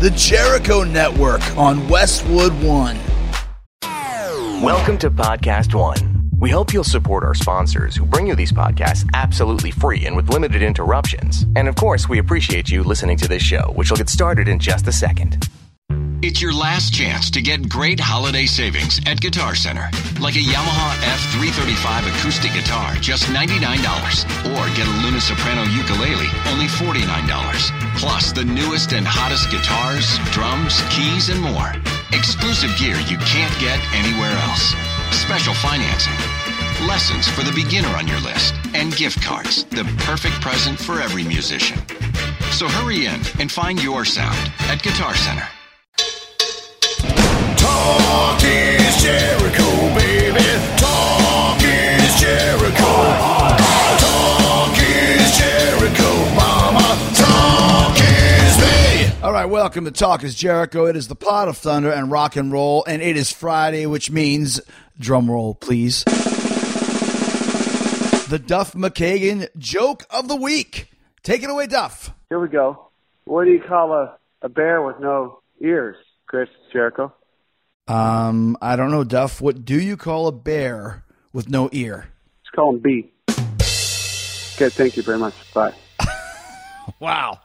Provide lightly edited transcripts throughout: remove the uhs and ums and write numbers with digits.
the Jericho Network on Westwood One. Welcome to Podcast One. We hope you'll support our sponsors who bring you these podcasts absolutely free and with limited interruptions. And of course, we appreciate you listening to this show, which will get started in just a second. It's your last chance to get great holiday savings at Guitar Center. Like a Yamaha F335 acoustic guitar, just $99. Or get a Luna Soprano ukulele, only $49. Plus the newest and hottest guitars, drums, keys, and more. Exclusive gear you can't get anywhere else. Special financing. Lessons for the beginner on your list. And gift cards, the perfect present for every musician. So hurry in and find your sound at Guitar Center. Talk is Jericho, baby. Talk is Jericho. Talk is Jericho, mama. Talk is me. All right, welcome to Talk is Jericho. It is the pot of thunder and rock and roll, and it is Friday, which means, drum roll, please, the Duff McKagan joke of the week. Take it away, Duff. Here we go. What do you call a bear with no ears, Chris Jericho? I don't know, Duff. What do you call a bear with no ear? Let's call him B. Okay, thank you very much. Bye. Wow.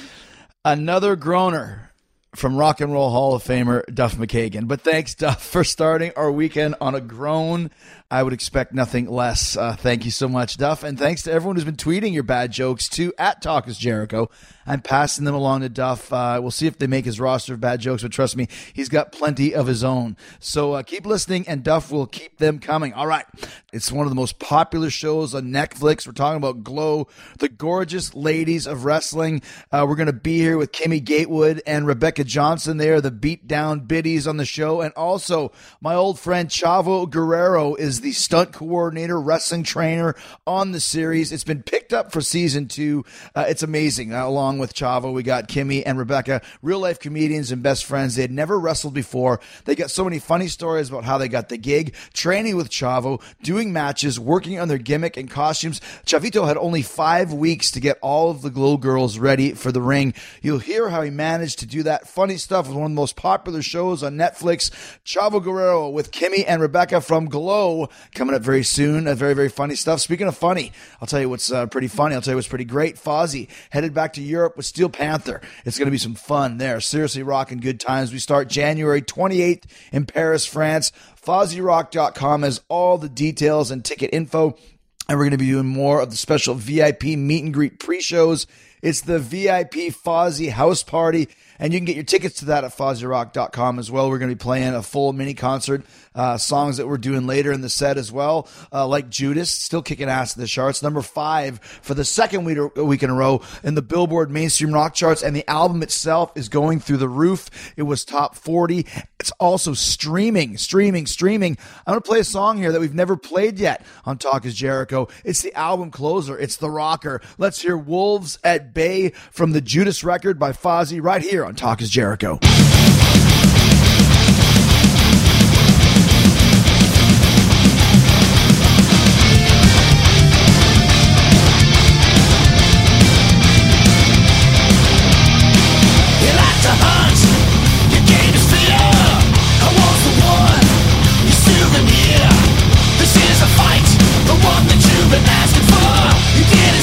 Another groaner from Rock and Roll Hall of Famer Duff McKagan. But thanks, Duff, for starting our weekend on a groan. I would expect nothing less. Thank you so much, Duff. And thanks to everyone who's been tweeting your bad jokes to @TalkIsJericho. I'm passing them along to Duff. We'll see if they make his roster of bad jokes, but trust me, he's got plenty of his own. So keep listening, and Duff will keep them coming. All right. It's one of the most popular shows on Netflix. We're talking about Glow, the gorgeous ladies of wrestling. We're going to be here with Kimmy Gatewood and Rebecca Johnson. They are the beat-down biddies on the show. And also, my old friend Chavo Guerrero is the stunt coordinator, wrestling trainer on the series. It's been picked up for season 2. It's amazing. Along with Chavo, we got Kimmy and Rebecca, real-life comedians and best friends. They had never wrestled before. They got so many funny stories about how they got the gig, training with Chavo, doing matches, working on their gimmick and costumes. Chavito had only 5 weeks to get all of the Glow girls ready for the ring. You'll hear how he managed to do that funny stuff with one of the most popular shows on Netflix. Chavo Guerrero with Kimmy and Rebecca from Glow coming up very soon. Very, very funny stuff. Speaking of funny, I'll tell you what's pretty funny. I'll tell you what's pretty great. Fozzy headed back to Europe with Steel Panther. It's going to be some fun there. Seriously rocking good times. We start January 28th in Paris, France. FozzyRock.com has all the details and ticket info. And we're going to be doing more of the special VIP meet and greet pre-shows. It's the VIP Fozzy House Party, and you can get your tickets to that at FozzyRock.com as well. We're going to be playing a full mini concert, songs that we're doing later in the set as well, like Judas, still kicking ass in the charts. Number 5 for the second week in a row in the Billboard mainstream rock charts, and the album itself is going through the roof. It was top 40. It's also streaming. I'm going to play a song here that we've never played yet on Talk is Jericho. It's the album closer. It's the rocker. Let's hear Wolves at Bay from the Judas record by Fozzy right here on Talk is Jericho.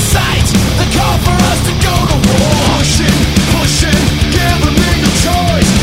Pushing, give a nigga choice.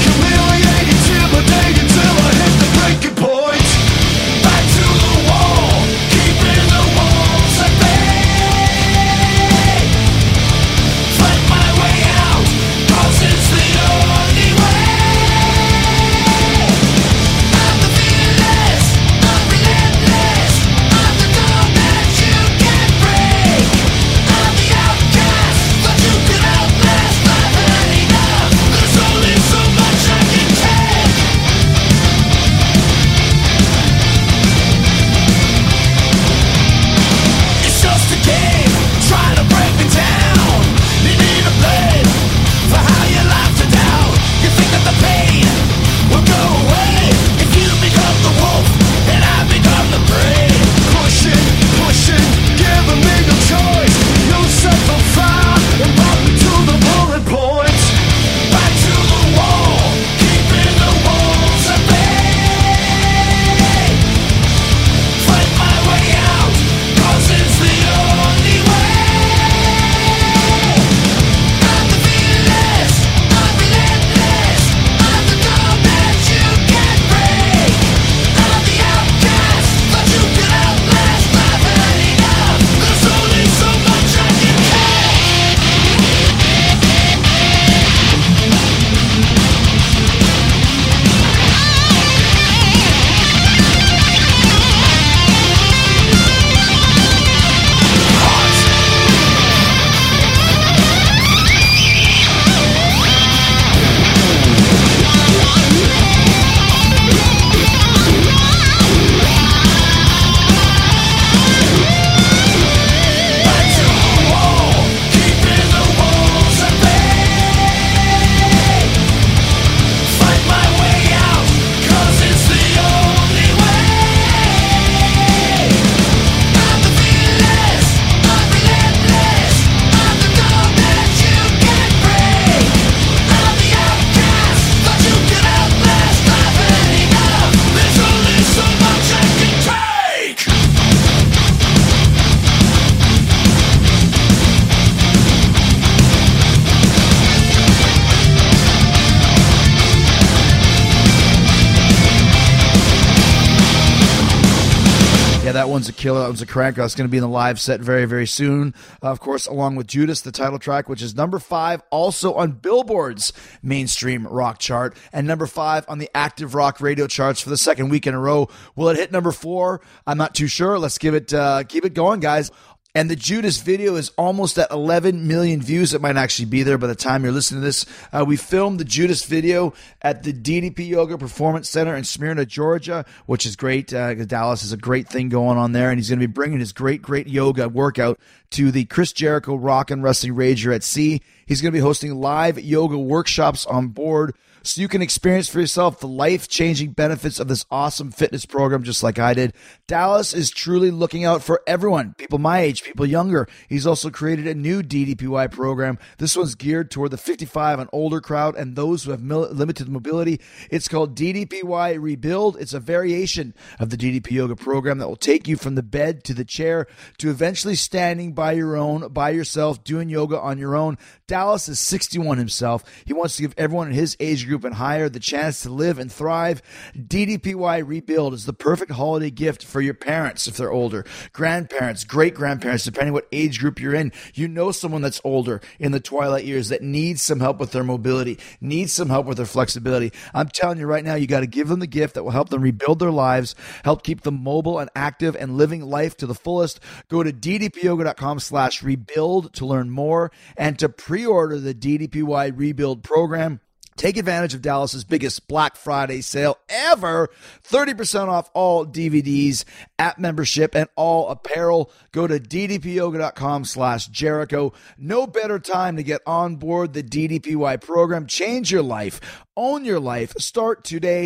that one's a killer. That one's a cranker. That's going to be in the live set very, very soon. Of course, along with Judas, the title track, which is number 5, also on Billboard's mainstream rock chart, and number 5 on the active rock radio charts for the second week in a row. Will it hit number 4? I'm not too sure. Let's keep it going, guys. And the Judas video is almost at 11 million views. It might actually be there by the time you're listening to this. We filmed the Judas video at the DDP Yoga Performance Center in Smyrna, Georgia, which is great. Dallas has a great thing going on there, and he's going to be bringing his great yoga workout to the Chris Jericho Rock and Wrestling Rager at Sea. He's going to be hosting live yoga workshops on board, so you can experience for yourself the life-changing benefits of this awesome fitness program just like I did. Dallas is truly looking out for everyone, people my age, people younger. He's also created a new DDPY program. This one's geared toward the 55 and older crowd and those who have limited mobility. It's called DDPY Rebuild. It's a variation of the DDP Yoga program that will take you from the bed to the chair to eventually standing by yourself, doing yoga on your own. Dallas is 61 himself. He wants to give everyone in his age group and higher the chance to live and thrive. DDPY Rebuild is the perfect holiday gift for your parents if they're older, grandparents, great-grandparents, depending what age group you're in. You know someone that's older in the twilight years that needs some help with their mobility, needs some help with their flexibility. I'm telling you right now, you got to give them the gift that will help them rebuild their lives, help keep them mobile and active and living life to the fullest. Go to ddpyoga.com/rebuild to learn more and to pre-order the DDPY Rebuild program. Take advantage of Dallas's biggest Black Friday sale ever. 30% off all DVDs, app membership, and all apparel. Go to ddpyoga.com/Jericho. No better time to get on board the DDPY program. Change your life. Own your life. Start today.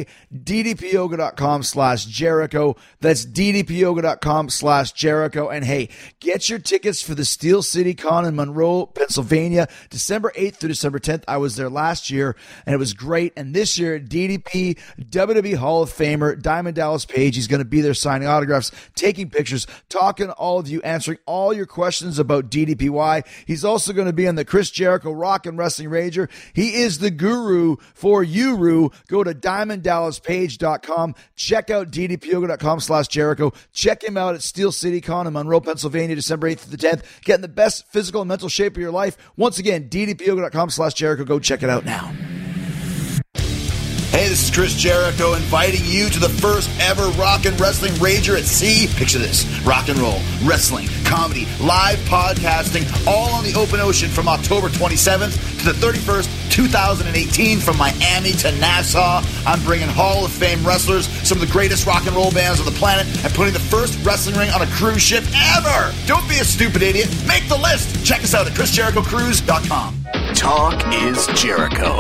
ddpyoga.com/Jericho. That's ddpyoga.com/Jericho. And hey, get your tickets for the Steel City Con in Monroe, Pennsylvania, December 8th through December 10th. I was there last year, and it was great. And this year, DDP WWE Hall of Famer Diamond Dallas Page, he's going to be there signing autographs, taking pictures, talking to all of you, answering all your questions about DDPY. He's also going to be on the Chris Jericho Rock and Wrestling Rager. He is the guru for Uru. Go to DiamondDallasPage.com. Check out ddpyoga.com/Jericho. Check him out at Steel City Con in Monroe, Pennsylvania, December 8th to the 10th. Get in the best physical and mental shape of your life. Once again, ddpyoga.com/Jericho. Go check it out now. Hey, this is Chris Jericho inviting you to the first ever Rock and Wrestling Rager at Sea. Picture this: rock and roll, wrestling, comedy, live podcasting, all on the open ocean from October 27th to the 31st, 2018, from Miami to Nassau. I'm bringing Hall of Fame wrestlers, some of the greatest rock and roll bands on the planet, and putting the first wrestling ring on a cruise ship ever. Don't be a stupid idiot. Make the list. Check us out at ChrisJerichoCruise.com. Talk is Jericho.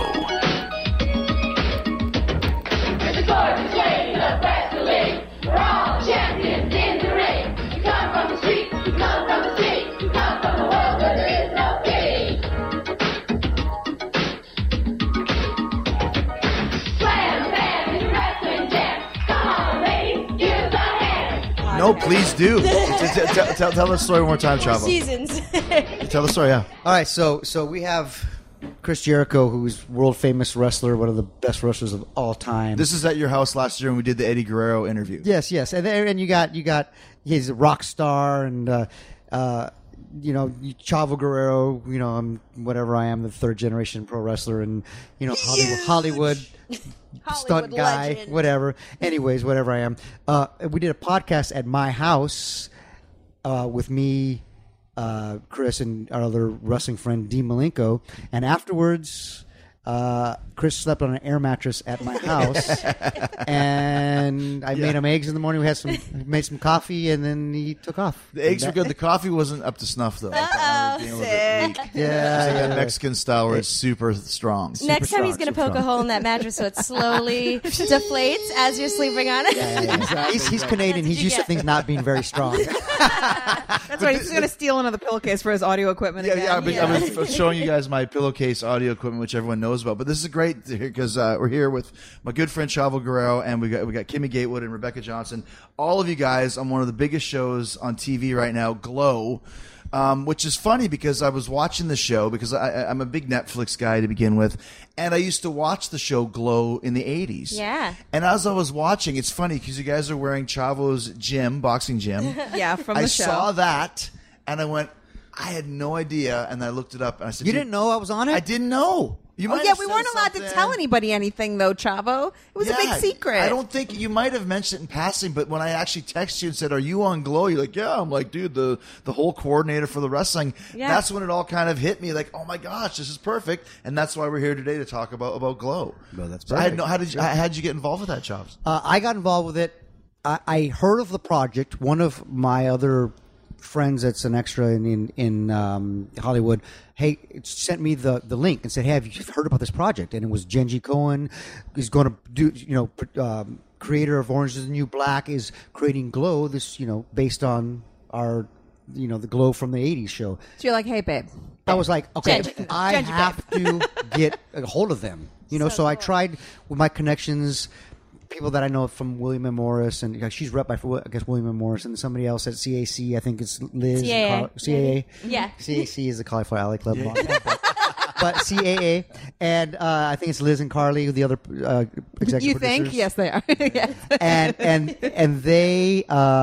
We're all champions in the ring. You come from the street, you come from the sea, you come from the world where there is no king. Slam, bam, and wrestling jam. Come on, ladies, give us a hand. No, please do. Tell the story one more time, Chavo. Seasons. Tell the story, yeah. All right, so we have Chris Jericho, who's world famous wrestler, one of the best wrestlers of all time. This is at your house last year when we did the Eddie Guerrero interview. Yes, and you got he's a rock star, and Chavo Guerrero. I'm whatever I am, the third generation pro wrestler, and Hollywood stunt guy, legend. whatever. Anyways, whatever I am. We did a podcast at my house with me, Chris, and our other wrestling friend Dean Malenko, and afterwards Chris slept on an air mattress at my house, and I made him eggs in the morning. We made some coffee, and then he took off. The eggs were good. The coffee wasn't up to snuff, though. Being a little bit weak. Yeah, Mexican style where it's super strong. Next time he's going to poke a hole in that mattress so it slowly deflates as you're sleeping on it. Yeah. He's Canadian. He's used to things not being very strong. That's right. He's going to steal another pillowcase for his audio equipment again. I was showing you guys my pillowcase audio equipment, which everyone knows about. But this is great because we're here with my good friend Chavo Guerrero, and we got Kimmy Gatewood and Rebecca Johnson. All of you guys on one of the biggest shows on TV right now, Glow. which is funny because I was watching the show because I'm a big Netflix guy to begin with, and I used to watch the show Glow in the 80s. Yeah. And as I was watching, it's funny because you guys are wearing Chavo's boxing gym. Yeah, from the I show. saw that, and I went, I had no idea, and I looked it up, and I said, You didn't know I was on it? I didn't know. You Oh might yeah, have we said weren't allowed to something. tell anybody anything though, Chavo. It was a big secret. I don't think you might have mentioned it in passing, but when I actually texted you and said, "Are you on Glow?" You're like, "Yeah." I'm like, "Dude, the whole coordinator for the wrestling." Yeah. That's when it all kind of hit me, like, "Oh my gosh, this is perfect," and that's why we're here today to talk about Glow. Well, that's So I had perfect. how did you get involved with that, Chops? I got involved with it. I heard of the project. One of my other friends that's an extra in Hollywood, sent me the link and said, "Hey, have you heard about this project?" And it was Genji Cohen is going to do, creator of Orange is the New Black is creating Glow. This, based on our, the Glow from the '80s show. So you're like, hey, babe. I was like, okay, Genji. I Genji, have to get a hold of them. So I tried with my connections, people that I know from William and Morris, and she's rep by, I guess, William and Morris, and somebody else at CAC. I think it's Liz. CAA. CAA. Yeah. CAC is the Cauliflower Alley Club. But CAA, and I think it's Liz and Carly, the other executive You producers. think? Yes, they are. Yes. and they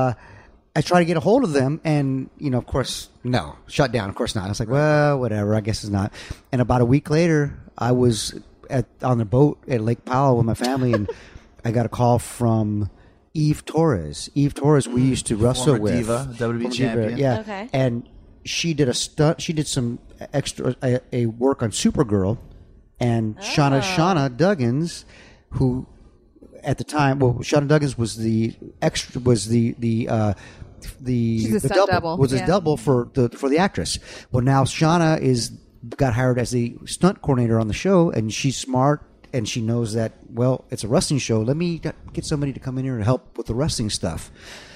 I tried to get a hold of them, and of course, no, shut down. Of course not. I was like, well, whatever. I guess it's not. And about a week later, I was on the boat at Lake Powell with my family, and I got a call from Eve Torres. Eve Torres, we used to wrestle Former with. diva, WWE champion. Yeah. Okay. And she did a stunt. She did some extra a work on Supergirl, and Shauna Duggins, who at the time, Shauna Duggins was the extra, was the She's a the stunt double. was his Yeah. double for the actress. Well, now Shauna got hired as the stunt coordinator on the show, and she's smart. And she knows that, well, it's a wrestling show. Let me get somebody to come in here and help with the wrestling stuff.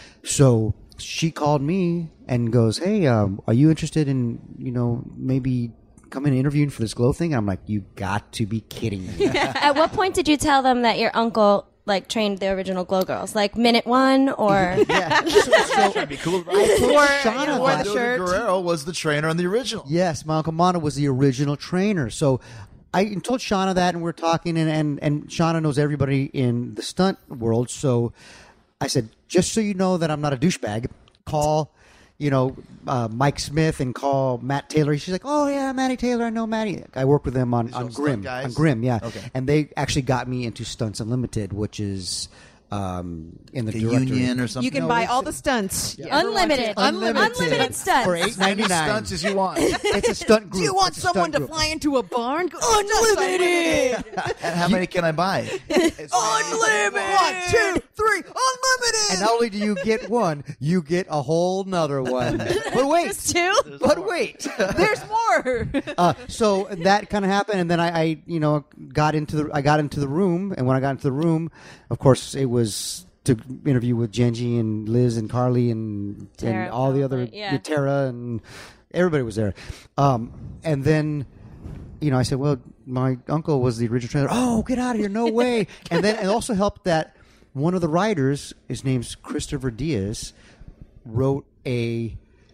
So she called me and goes, "Hey, are you interested in, maybe coming and interviewing for this Glow thing?" And I'm like, "You got to be kidding me." At what point did you tell them that your uncle trained the original Glow girls? Like minute one or? Yeah. That'd be cool. I told Wore- Shauna wore that. the shirt. Guerrero was the trainer on the original. Yes, my Uncle Mono was the original trainer. So I told Shauna that, and we're talking, and Shauna knows everybody in the stunt world. So I said, just so you know that I'm not a douchebag, call, Mike Smith and call Matt Taylor. She's like, "Oh yeah, Matty Taylor, I know Matty. I work with them on those Grimm. stunt guys? On Grimm, yeah. Okay. And they actually got me into Stunts Unlimited, which is in the The directory. union or something. You can buy all the stunts. Unlimited. Unlimited stunts. for As many $8.99. stunts as you want. It's a stunt group. Do you want It's a stunt someone to group. fly into a barn? Unlimited. And how many can I buy? Unlimited. 1, 2, 3. Unlimited. And not only do you get one, you get a whole nother one. But wait, Just two? but wait. There's more. So that kind of happened, and then I got into the room, and when I got into the room, of course, it was to interview with Genji and Liz and Carly and Tara, all the other probably, yeah. Tara, and everybody was there. And then I said, well, my uncle was the original trainer. Oh, get out of here! No way. And then it also helped that one of the writers, his name's Christopher Diaz, wrote a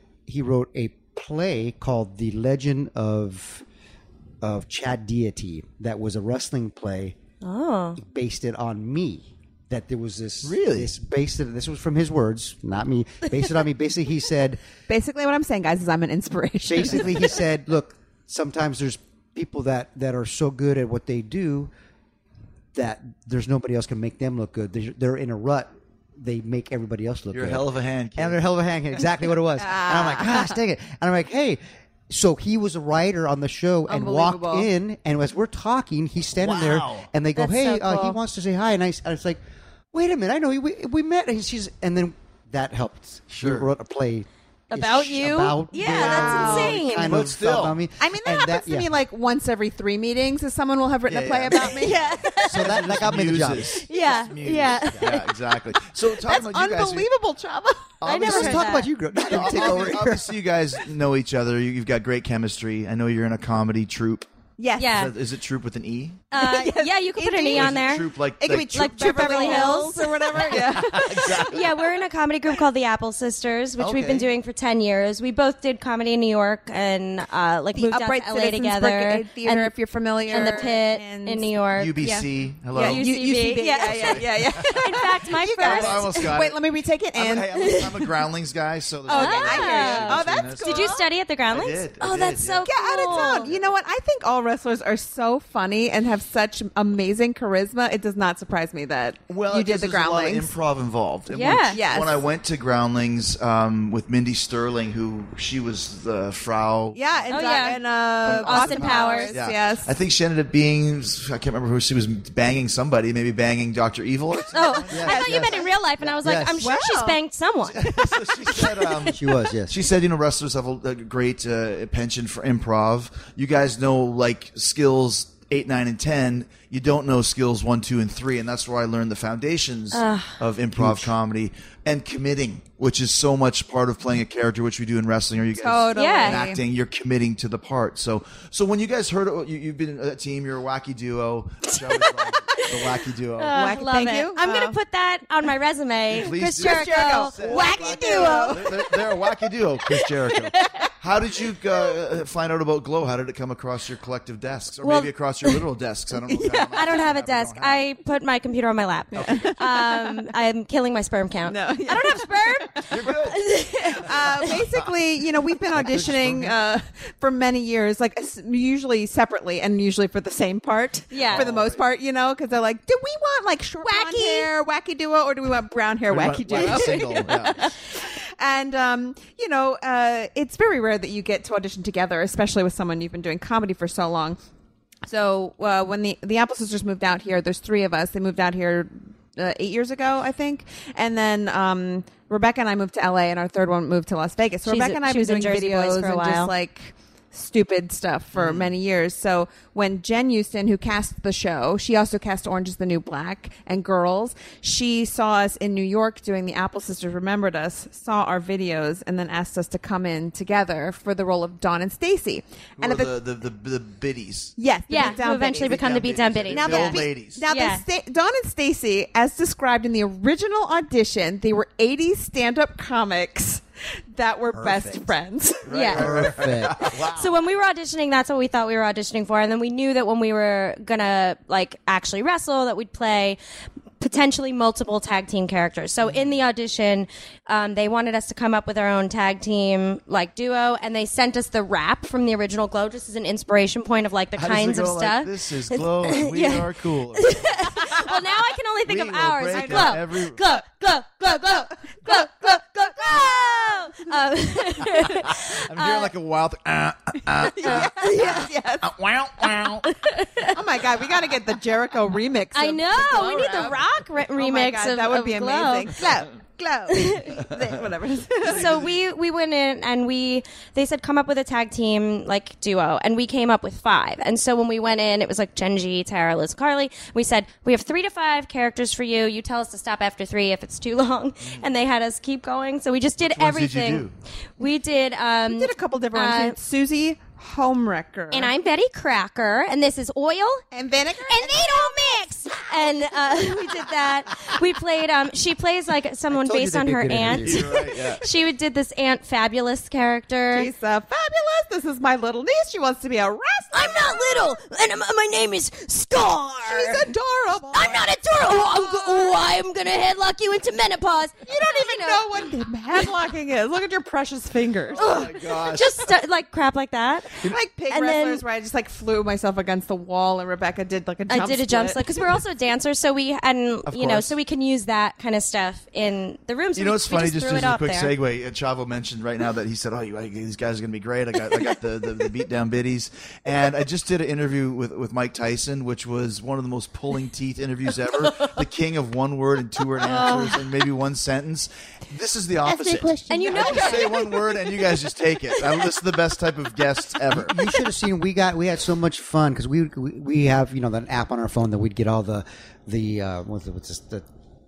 play called The Legend of Chad Deity that was a wrestling play. Oh. Based it on me. That there was this Really? This was from his words, not me. Based it on me. Basically, he said. Basically, what I'm saying, guys, is I'm an inspiration. Basically, he said, "Look, sometimes there's people that are so good at what they do that there's nobody else can make them look good. They're in a rut. They make everybody else look You're good. a hell of a hand, kid. And they're a hell of a hand. Exactly what it was. And I'm like, gosh, dang it. And I'm like, hey. So he was a writer on the show and walked Unbelievable. in, and as we're talking, he's standing there, and they go, That's "Hey, so cool. he wants to say hi." And I was like, "Wait a minute, I know we met." And then that helped. Sure. We wrote a play About you? Yeah, that's insane. Kind But of still. about me. I mean, that And happens to yeah. me like once every 3 meetings. Is someone will have written a play yeah. about me? Yeah. So that got me the job. Muses. Yeah. Muse. Yeah. Yeah, exactly. So talking That's about you guys. unbelievable, Chava. I never Let's heard talk that. about you, girl. Take over here. Obviously, you guys know each other. You've got great chemistry. I know you're in a comedy troupe Yes. Yeah. Is it Troop with an E? Yeah, you can put an E Indeed. on there. Troop like It could be like Troop Beverly Hills. or whatever. Yeah. Yeah, we're in a comedy group called the Apple Sisters, which we've Okay. been doing for 10 years. We both did comedy in New York and The moved Upright out to LA Citizens together. Brigade Theater, and, if you're familiar. and the Pit and in New York. UBC. Hello. Yeah, UCB. Yeah. In fact, my I first. almost got Wait, it. let me retake it. And I'm a Groundlings guy, so there's Oh, no okay. I hear you. association Oh, between that's us. cool. Did you study at the Groundlings? I did, That's so get out cool. of town. You know what? I think all wrestlers are so funny and have such amazing charisma. It does not surprise me that Well, you did the there's a lot of Groundlings. improv involved. And Yeah. when, Yes. when I went to Groundlings with Mindy Sterling, who she was the Frau. Yeah, and, Oh, yeah. and Austin Powers. Yeah. Yes. I think she ended up being, I can't remember who she was banging somebody, maybe banging Dr. Evil or something. Oh, I thought you meant in real life, and I was like, Yes. I'm sure Wow. she's banged someone. So she said, She was, yes. She said, wrestlers have a great penchant for improv. You guys know, like, skills 8, 9, and 10. You don't know skills 1, 2, and 3, and that's where I learned the foundations of improv comedy and committing, which is so much part of playing a character, which we do in wrestling. Or you guys Totally. Yeah. in acting, you're committing to the part. So when you guys heard it, you've been a team. You're a wacky duo. Which I always love, the wacky duo. Wacky- Love thank it. you. I'm going to put that on my resume. Please Chris do. Jericho, Chris Jericho. wacky duo. They're a wacky duo, Chris Jericho. How did you find out about Glow? How did it come across your collective desks, or Well- maybe across your literal desks? I don't know. I don't have a desk. I put my computer on my lap. I'm killing my sperm count. No, I don't have sperm. You're good. Basically, we've been auditioning for many years, like usually separately and usually for the same part. Yeah. For the most part, because they're like, do we want like short blonde Wacky. hair, wacky duo, or do we want brown hair, wacky duo? Wacky single. Yeah. And it's very rare that you get to audition together, especially with someone you've been doing comedy for so long. So when the Apple Sisters moved out here, there's 3 of us. They moved out here 8 years ago, I think, and then Rebecca and I moved to LA, and our third one moved to Las Vegas. So Rebecca and I have she been was doing in Jersey Boys videos for a and while. just like stupid stuff for many years. So when Jen Houston, who cast the show, she also cast Orange is the New Black and Girls. She saw us in New York doing the Apple Sisters, remembered us, saw our videos, and then asked us to come in together for the role of Dawn and Stacy. And Who at are the biddies. yes, the Yeah, Beat Down who eventually Biddies. become the Beat Down Biddies. Now the old ladies. Now, Yeah. Dawn and Stacy, as described in the original audition, they were 80s stand-up comics that were best friends. Yeah. Perfect. So when we were auditioning, that's what we thought we were auditioning for, and then we knew that when we were gonna like actually wrestle, that we'd play potentially multiple tag team characters. So in the audition, they wanted us to come up with our own tag team like duo, and they sent us the rap from the original Glow just as an inspiration point of like the How does it kinds of go? stuff. Like, this is Glow, and we Yeah. are cool. Well, now I can only think We of will ours. break Glow, down every- glow, glow, glow, glow, glow, glow, glow, glow. I'm hearing like a wild. Yes. Wow, wow. Oh my God, we got to get the Jericho remix. I of know. the Glow We need the rap. rock Oh my remix God, of that would of be Glow. amazing. Glow. Whatever. So we went in and they said come up with a tag team like duo, and we came up with 5. And so when we went in, it was like Genji, Tara, Liz, Carly. We said we have 3 to 5 characters for you. You tell us to stop after 3 if it's too long, and they had us keep going. So we just did Which ones did you everything. do? We did. We did a couple different ones. Susie Homewrecker. And I'm Betty Cracker, and this is Oil And Vinegar. and they don't mix. And we did that. We played. She plays like someone told you based they'd on be her good aunt. interviews. You're right, yeah. She did this Aunt Fabulous character. She's fabulous. This is my little niece. She wants to be a wrestler. I'm not little, and my name is Scar. She's adorable. I'm not adorable. I'm gonna headlock you into menopause. You don't even know what headlocking is. Look at your precious fingers. Oh my gosh. Just like crap like that. Like pig And then- wrestlers, where I just like flew myself against the wall, and Rebecca did like a jump I did a jump split because we're also dancers, so we and Of you know, course. so we can use that kind of stuff in the room. So You know we- what's we funny? Just threw as it a up quick there. segue, Chavo mentioned right now that he said, "Oh, these guys are going to be great." I got the beat down biddies, and I just did an interview with Mike Tyson, which was one of the most pulling teeth interviews ever. The king of 1-word and 2-word answers, and maybe one sentence. This is the opposite. And you know I just say one word, and you guys just take it. This is the best type of guests ever. You should have seen. We had so much fun because we have that app on our phone that we'd get all the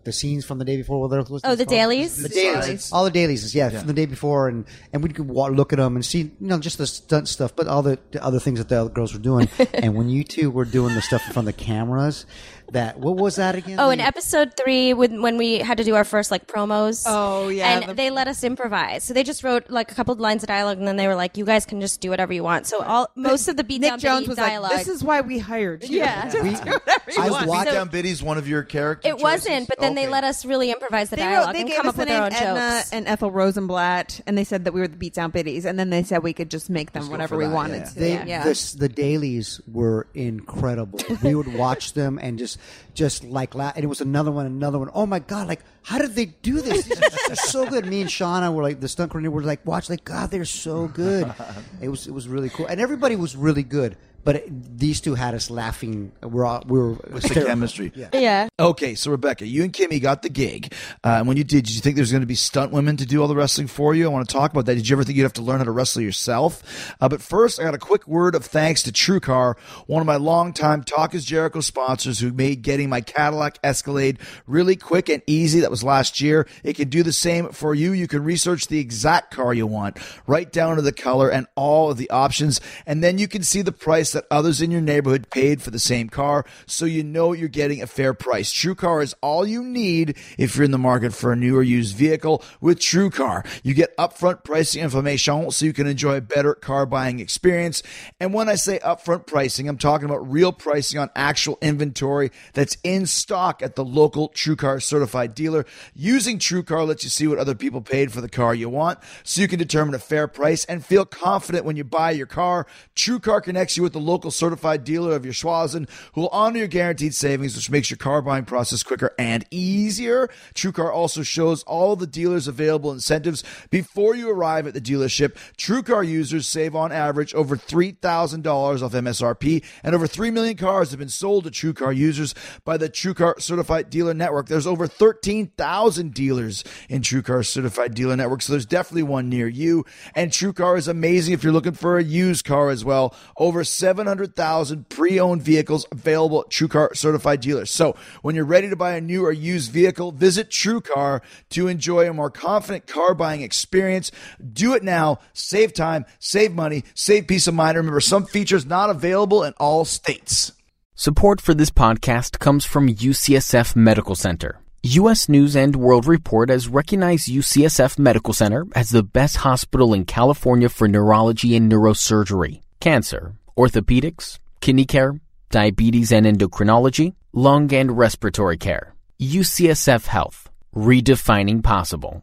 the scenes from the day before. What those Oh, the called? dailies? The dailies, all the dailies, from the day before, and we could look at them and see, just the stunt stuff, but all the other things that the other girls were doing. And when you two were doing the stuff in front of the cameras, what was that again? Oh, in episode 3, when we had to do our first promos. Oh, yeah, and they let us improvise. So they just wrote a couple of lines of dialogue, and then they were like, "You guys can just do whatever you want." So most of the beat Nick down Jones Biddy was dialogue. like, "This is why we hired you." Yeah. Just do whatever you I want. watched- Down Biddy's one of your character It wasn't, but then they let us really improvise the dialogue They and gave come us up with the their name own Edna jokes. and Ethel Rosenblatt, and they said that we were the Beat Down Biddies, and then they said we could just make them whatever for we that, wanted yeah. to. The dailies were incredible. We would watch them and just like laugh. And it was another one. Oh my God! Like, how did they do this? They're so good. Me and Shauna were the stunt coordinator. Were watch. God, they're so good. It was really cool, and everybody was really good. But these two had us laughing. We were It's the chemistry. Yeah. Okay, so Rebecca, you and Kimmy got the gig. And when you did you think there was going to be stunt women to do all the wrestling for you? I want to talk about that. Did you ever think you'd have to learn how to wrestle yourself? But first, I got a quick word of thanks to TrueCar, one of my longtime Talk is Jericho sponsors who made getting my Cadillac Escalade really quick and easy. That was last year. It can do the same for you. You can research the exact car you want, right down to the color and all of the options. And then you can see the price that others in your neighborhood paid for the same car, so you know you're getting a fair price. TrueCar is all you need if you're in the market for a new or used vehicle. With TrueCar, you get upfront pricing information so you can enjoy a better car buying experience. And when I say upfront pricing, I'm talking about real pricing on actual inventory that's in stock at the local TrueCar certified dealer. Using TrueCar lets you see what other people paid for the car you want, so you can determine a fair price and feel confident when you buy your car. TrueCar connects you with the local certified dealer of your Schwazen who will honor your guaranteed savings, which makes your car buying process quicker and easier. TrueCar also shows all the dealers' available incentives before you arrive at the dealership. TrueCar users save on average over $3,000 off MSRP, and over 3 million cars have been sold to TrueCar users by the TrueCar certified dealer network. There's over 13,000 dealers in TrueCar certified dealer network, so there's definitely one near you. And TrueCar is amazing if you're looking for a used car as well. Over 700,000 pre-owned vehicles available at TrueCar certified dealers. So when you're ready to buy a new or used vehicle, visit TrueCar to enjoy a more confident car buying experience. Do it now. Save time, save money, save peace of mind. Remember, some features not available in all states. Support for this podcast comes from UCSF Medical Center. U.S. News and World Report has recognized UCSF Medical Center as the best hospital in California for neurology and neurosurgery, cancer, orthopedics, kidney care, diabetes and endocrinology, lung and respiratory care. UCSF Health, redefining possible.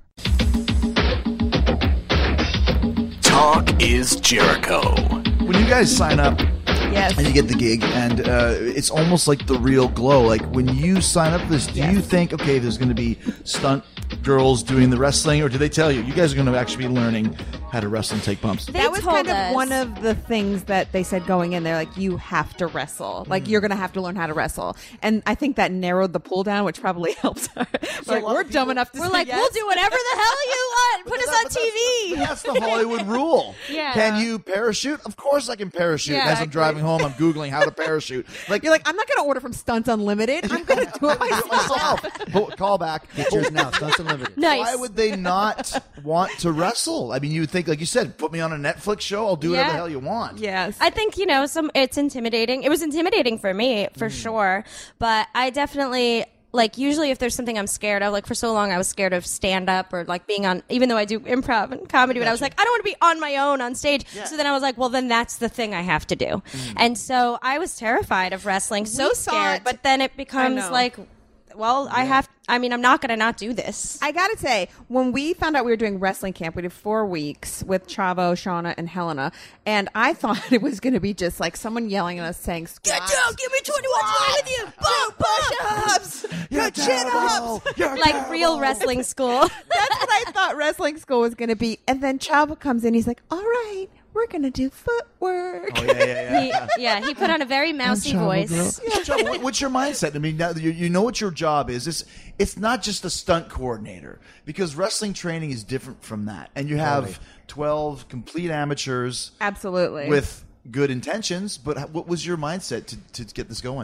Talk is Jericho. When you guys sign up Yes. and you get the gig, and it's almost like the real glow. Like when you sign up for this, do you think, okay, there's going to be stunt girls doing the wrestling, or do they tell you guys are going to actually be learning how to wrestle and take bumps? That was kind of one of the things that they said going in. They're like, you have to wrestle. Like, you're going to have to learn how to wrestle. And I think that narrowed the pool down, which probably helps. We're dumb enough to We're say like, yes. we'll do whatever the hell you want. Put us on TV. That's the Hollywood rule. Yeah. Can you parachute? Of course I can parachute. Yeah, As I'm driving home, I'm Googling how to parachute. You're like, I'm not going to order from Stunts Unlimited. I'm going to do it myself. Call back. Get yours now. Stunts Unlimited. Nice. Why would they not want to wrestle? I mean, you would think, like you said, put me on a Netflix show. I'll do whatever the hell you want. Yes. I think, it's intimidating. It was intimidating for me, for sure. But I definitely, usually if there's something I'm scared of, for so long I was scared of stand-up or, being on, even though I do improv and comedy, but I was like, I don't want to be on my own on stage. Yeah. So then I was like, well, then that's the thing I have to do. And so I was terrified of wrestling, so scared. But then it becomes like, well, I'm not going to not do this. I got to say, when we found out we were doing wrestling camp, we did 4 weeks with Chavo, Shauna, and Helena. And I thought it was going to be just like someone yelling at us saying, get down, give me 21 with you. Boom, push-ups. Good chin-ups. Like real wrestling school. That's what I thought wrestling school was going to be. And then Chavo comes in. He's like, all right, we're going to do footwork. Oh, yeah. He put on a very mousy voice. Chavo, what's your mindset? I mean, now you know what your job is. It's not just a stunt coordinator, because wrestling training is different from that. And you have 12 complete amateurs. Absolutely. With good intentions. But what was your mindset to get this going?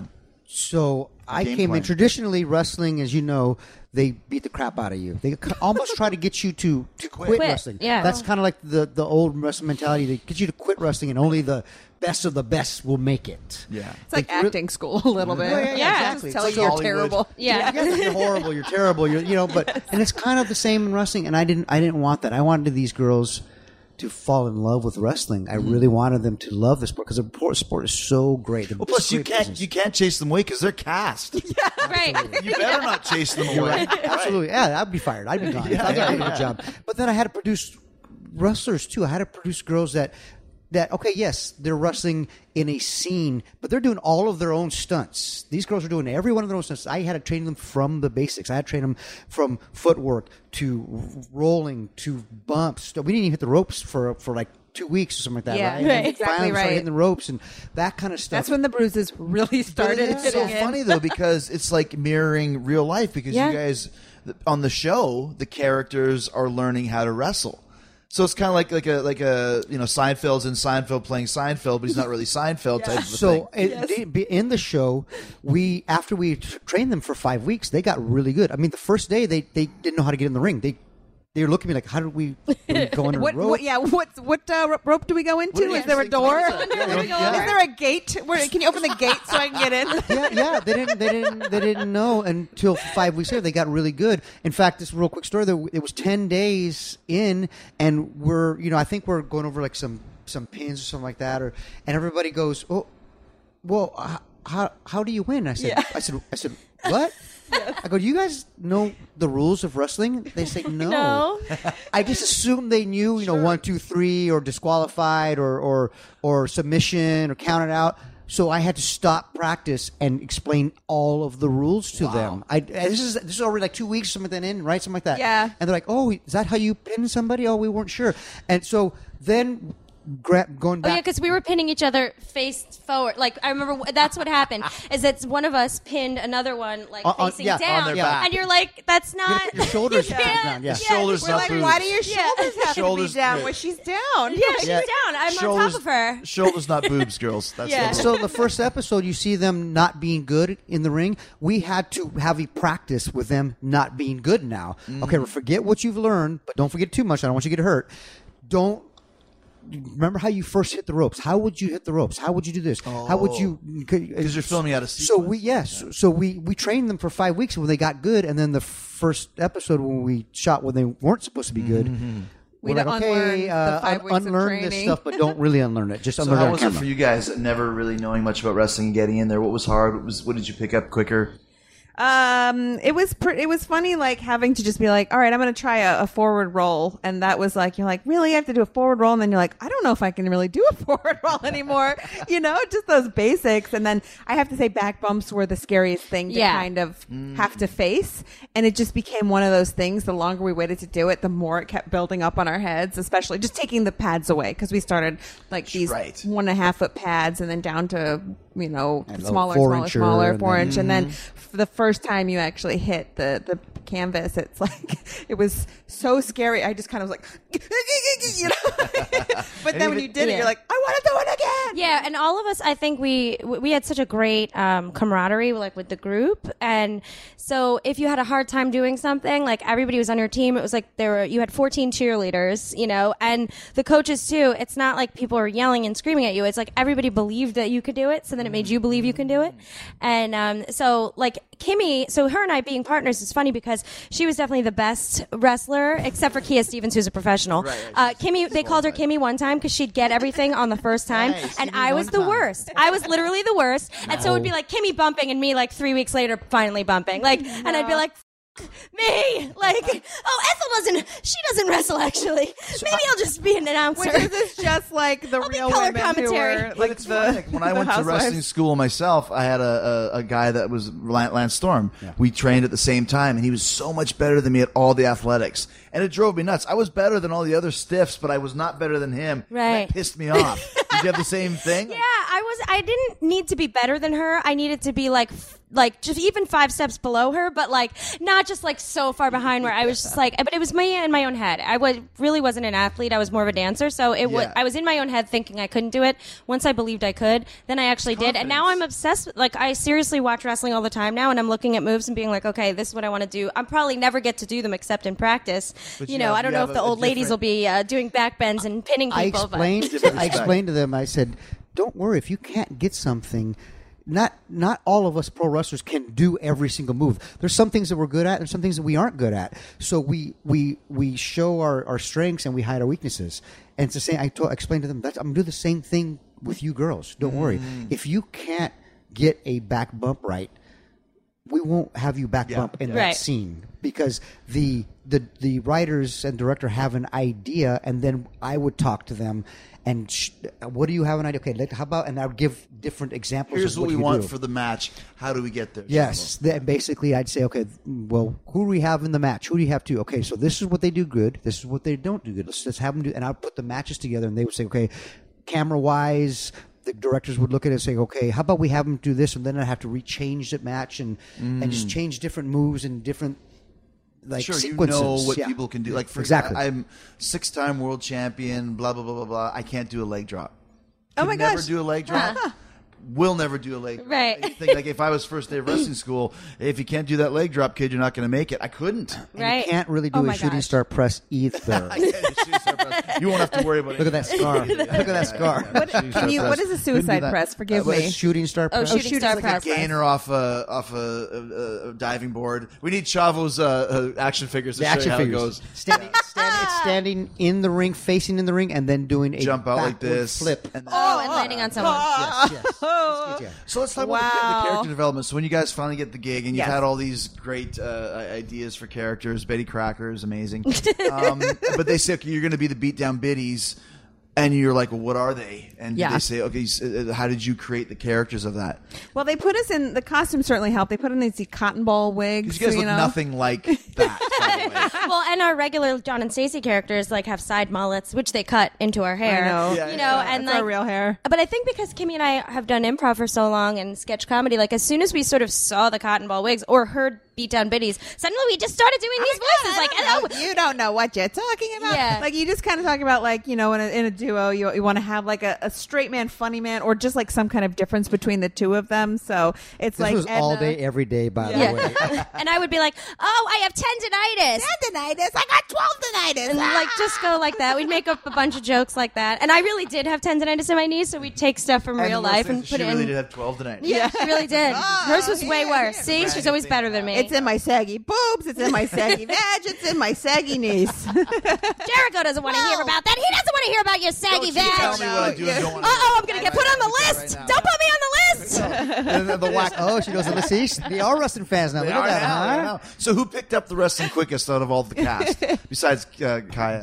So I game came plan. in. Traditionally, wrestling, as you know, they beat the crap out of you. They almost try to get you to quit wrestling. Yeah. That's kind of like the old wrestling mentality. They get you to quit wrestling, and only the best of the best will make it. Yeah. It's like acting school a little bit. Well, yeah, exactly. Just tell you So you're Hollywood. terrible. Yeah. You're horrible. You're terrible. And it's kind of the same in wrestling. And I didn't want that. I wanted these girls to fall in love with wrestling. I really wanted them to love the sport because the sport is so great. Well, plus you can't chase them away because they're cast. Right. You better not chase them away. Absolutely. Yeah, I'd be fired. I'd be gone. I did a good job. But then I had to produce wrestlers too. I had to produce girls that okay, yes, they're wrestling in a scene, but they're doing all of their own stunts. These girls are doing every one of their own stunts. I had to train them from the basics. I had to train them from footwork to rolling to bumps. We didn't even hit the ropes for like 2 weeks or something like that. Yeah, right? right. And Exactly finally started right. hitting the ropes and that kind of stuff. That's when the bruises really started. It's so hitting in. funny though because it's like mirroring real life because Yeah. you guys on the show the characters are learning how to wrestle. So it's kind of like a Seinfeld's in Seinfeld playing Seinfeld, but he's not really Seinfeld type of a So thing. in the show, after we trained them for 5 weeks, they got really good. I mean, the first day they didn't know how to get in the ring. They were looking at me like, how did we go under a rope? What rope do we go into? Is there a door? Is there a gate? Can you open the gate so I can get in? Yeah. They didn't know until 5 weeks later. They got really good. In fact, this real quick story. It was 10 days in, and I think we're going over like some pins or something like that, and everybody goes, oh, well, how do you win? I said, what? I go, do you guys know the rules of wrestling? They say no. No. I just assumed they knew, 1, 2, 3, or disqualified, or submission, or counted out. So I had to stop practice and explain all of the rules to them. This is already like 2 weeks, something in, right? Something like that. Yeah. And they're like, oh, is that how you pin somebody? Oh, we weren't sure. And so then going Oh back. yeah, because we were pinning each other face forward. Like I remember that's what happened. Is that one of us pinned another one like facing yeah, down, on their back. and you're like, "That's not." put your shoulders you to the can't- ground, yeah. Shoulders We're not like, boobs. why do your shoulders have Shoulders- to be down yeah. when she's down? Yeah, she's down. I'm on top of her. Shoulders, not boobs, girls. That's Yeah. the So the first episode, you see them not being good in the ring. We had to have a practice with them not being good now. Okay, well, forget what you've learned, but don't forget too much. I don't want you to get hurt. Don't remember how you first hit the ropes. How would you hit the ropes? How would you do this? How would you? because you're filming out of So we trained them for 5 weeks when they got good, and then the first episode when we shot when they weren't supposed to be good. We We're like, unlearned okay, the 5 weeks of unlearn this training. stuff, but don't really unlearn it. Just So unlearn how it on was it camera. for you guys never really knowing much about wrestling and getting in there? What was hard? What did you pick up quicker? It was funny, like having to just be like, all right, I'm going to try a forward roll, and that was like, you're like, really, I have to do a forward roll, and then you're like, I don't know if I can really do a forward roll anymore, just those basics. And then I have to say, back bumps were the scariest thing to kind of have to face, and it just became one of those things. The longer we waited to do it, the more it kept building up on our heads, especially just taking the pads away, because we started like these 1.5 foot pads, and then down to smaller, 4-inch, and then for the first time you actually hit the canvas, it's like it was so scary. I just kind of was like, but then when you did it, you're like, I want to do it again. Yeah, and all of us, I think we had such a great camaraderie, like with the group, and so if you had a hard time doing something, like everybody was on your team. It was like you had 14 cheerleaders, and the coaches too. It's not like people are yelling and screaming at you. It's like everybody believed that you could do it, so then it made you believe you can do it, and so like Kimmy, so her and I being partners is funny because she was definitely the best wrestler, except for Kia Stevens, who's a professional. Kimmy, they called her Kimmy one time because she'd get everything on the first time, and I was the worst. I was literally the worst, and so it would be like Kimmy bumping and me like 3 weeks later finally bumping, and I'd be like, me, like, she doesn't wrestle actually. Maybe I'll just be an announcer. Which is just like the real color women commentary. who were like It's funny, like, when I went to housewives. wrestling school myself, I had a guy that was Lance Storm. We trained at the same time, and he was so much better than me at all the athletics, and it drove me nuts. I was better than all the other stiffs, but I was not better than him. Right. And that pissed me off. Did you have the same thing? Yeah, I I didn't need to be better than her. I needed to be like just even 5 steps below her, but like not just like so far behind where I was just like, but it was me in my own head. I really wasn't an athlete. I was more of a dancer. So I was in my own head thinking I couldn't do it. Once I believed I could, then I actually did. And now I'm obsessed with, like, I seriously watch wrestling all the time now, and I'm looking at moves and being like, okay, this is what I want to do. I'll probably never get to do them except in practice. But I don't know if the old ladies will be doing back bends and pinning people. I explained to them, I said, don't worry, if you can't get something, not all of us pro wrestlers can do every single move. There's some things that we're good at and some things that we aren't good at. So we show our strengths and we hide our weaknesses. And it's the same. I explained to them, I'm going to do the same thing with you girls. Don't worry. If you can't get a back bump right, we won't have you back bump in that scene, because the writers and director have an idea, and then I would talk to them and what do you have an idea? Okay, how about, and I would give different examples. Here's of what we you want do. for the match. How do we get there? Yes, basically I'd say, okay, well, who do we have in the match? Who do you have to? Okay, so this is what they do good. This is what they don't do good. Let's have them do, and I'd put the matches together, and they would say, okay, camera wise, the directors would look at it and say, okay, how about we have them do this, and then I have to rechange the match and just change different moves and different sequences. You know what people can do. Like, for example, I'm 6-time world champion, blah, blah, blah, blah, blah. I can't do a leg drop. Oh, my gosh. Never do a leg drop. Will never do a leg drop. Right. I think, like, if I was first day of wrestling school, if you can't do that leg drop, kid, you're not going to make it. I couldn't. Right. You can't really do a shooting star press either. You won't have to worry about it. Look at that scar. Look at that scar. What is a suicide press? Forgive me. Shooting star press. Shooting star like press. a gainer off a diving board. We need Chavo's action figures to show you how it goes. It's standing in the ring, facing in the ring, and then doing a jump out like backward this, flip. And landing on someone. Yes. So let's talk about the character development. So when you guys finally get the gig and you've had all these great ideas for characters, Betty Crocker is amazing, but they say, okay, you're going to be the beatdown biddies, and you're like, well, what are they? And they say, okay, how did you create the characters of that? Well, they put us in, the costume certainly helped. They put in these cotton ball wigs. Because you guys look nothing like that, by the way. Well, and our regular John and Stacey characters like have side mullets, which they cut into our hair. I know. And that's our real hair. But I think because Kimmy and I have done improv for so long and sketch comedy, like as soon as we sort of saw the cotton ball wigs or heard Beatdown Biddies, suddenly we just started doing these voices. Like, hello. You don't know what you're talking about. Yeah. Like, you just kind of talking about, like, in a duo, you want to have like a straight man, funny man, or just like some kind of difference between the two of them. So it's this was all day, every day, by the way. And I would be like, oh, I have tendinitis. Tendinitis. I got 12 tendinitis. And like just go like that. We'd make up a bunch of jokes like that. And I really did have tendinitis in my knees, so we'd take stuff from real life and put it in. She really did have 12 tonight. Yeah, she really did. Hers was way worse. See, she's always better than me. It's in my saggy boobs. It's in my saggy vag. It's in my saggy knees. Jericho doesn't want to hear about that. He doesn't want to hear about your saggy vag. Tell me what I do and don't want to I'm going to get put on the list. Don't put me on the list. And the whack. Oh, she knows the list. They are wrestling fans now. Look at that, huh? So who picked up the wrestling quickest out of all the cast, besides Kaya?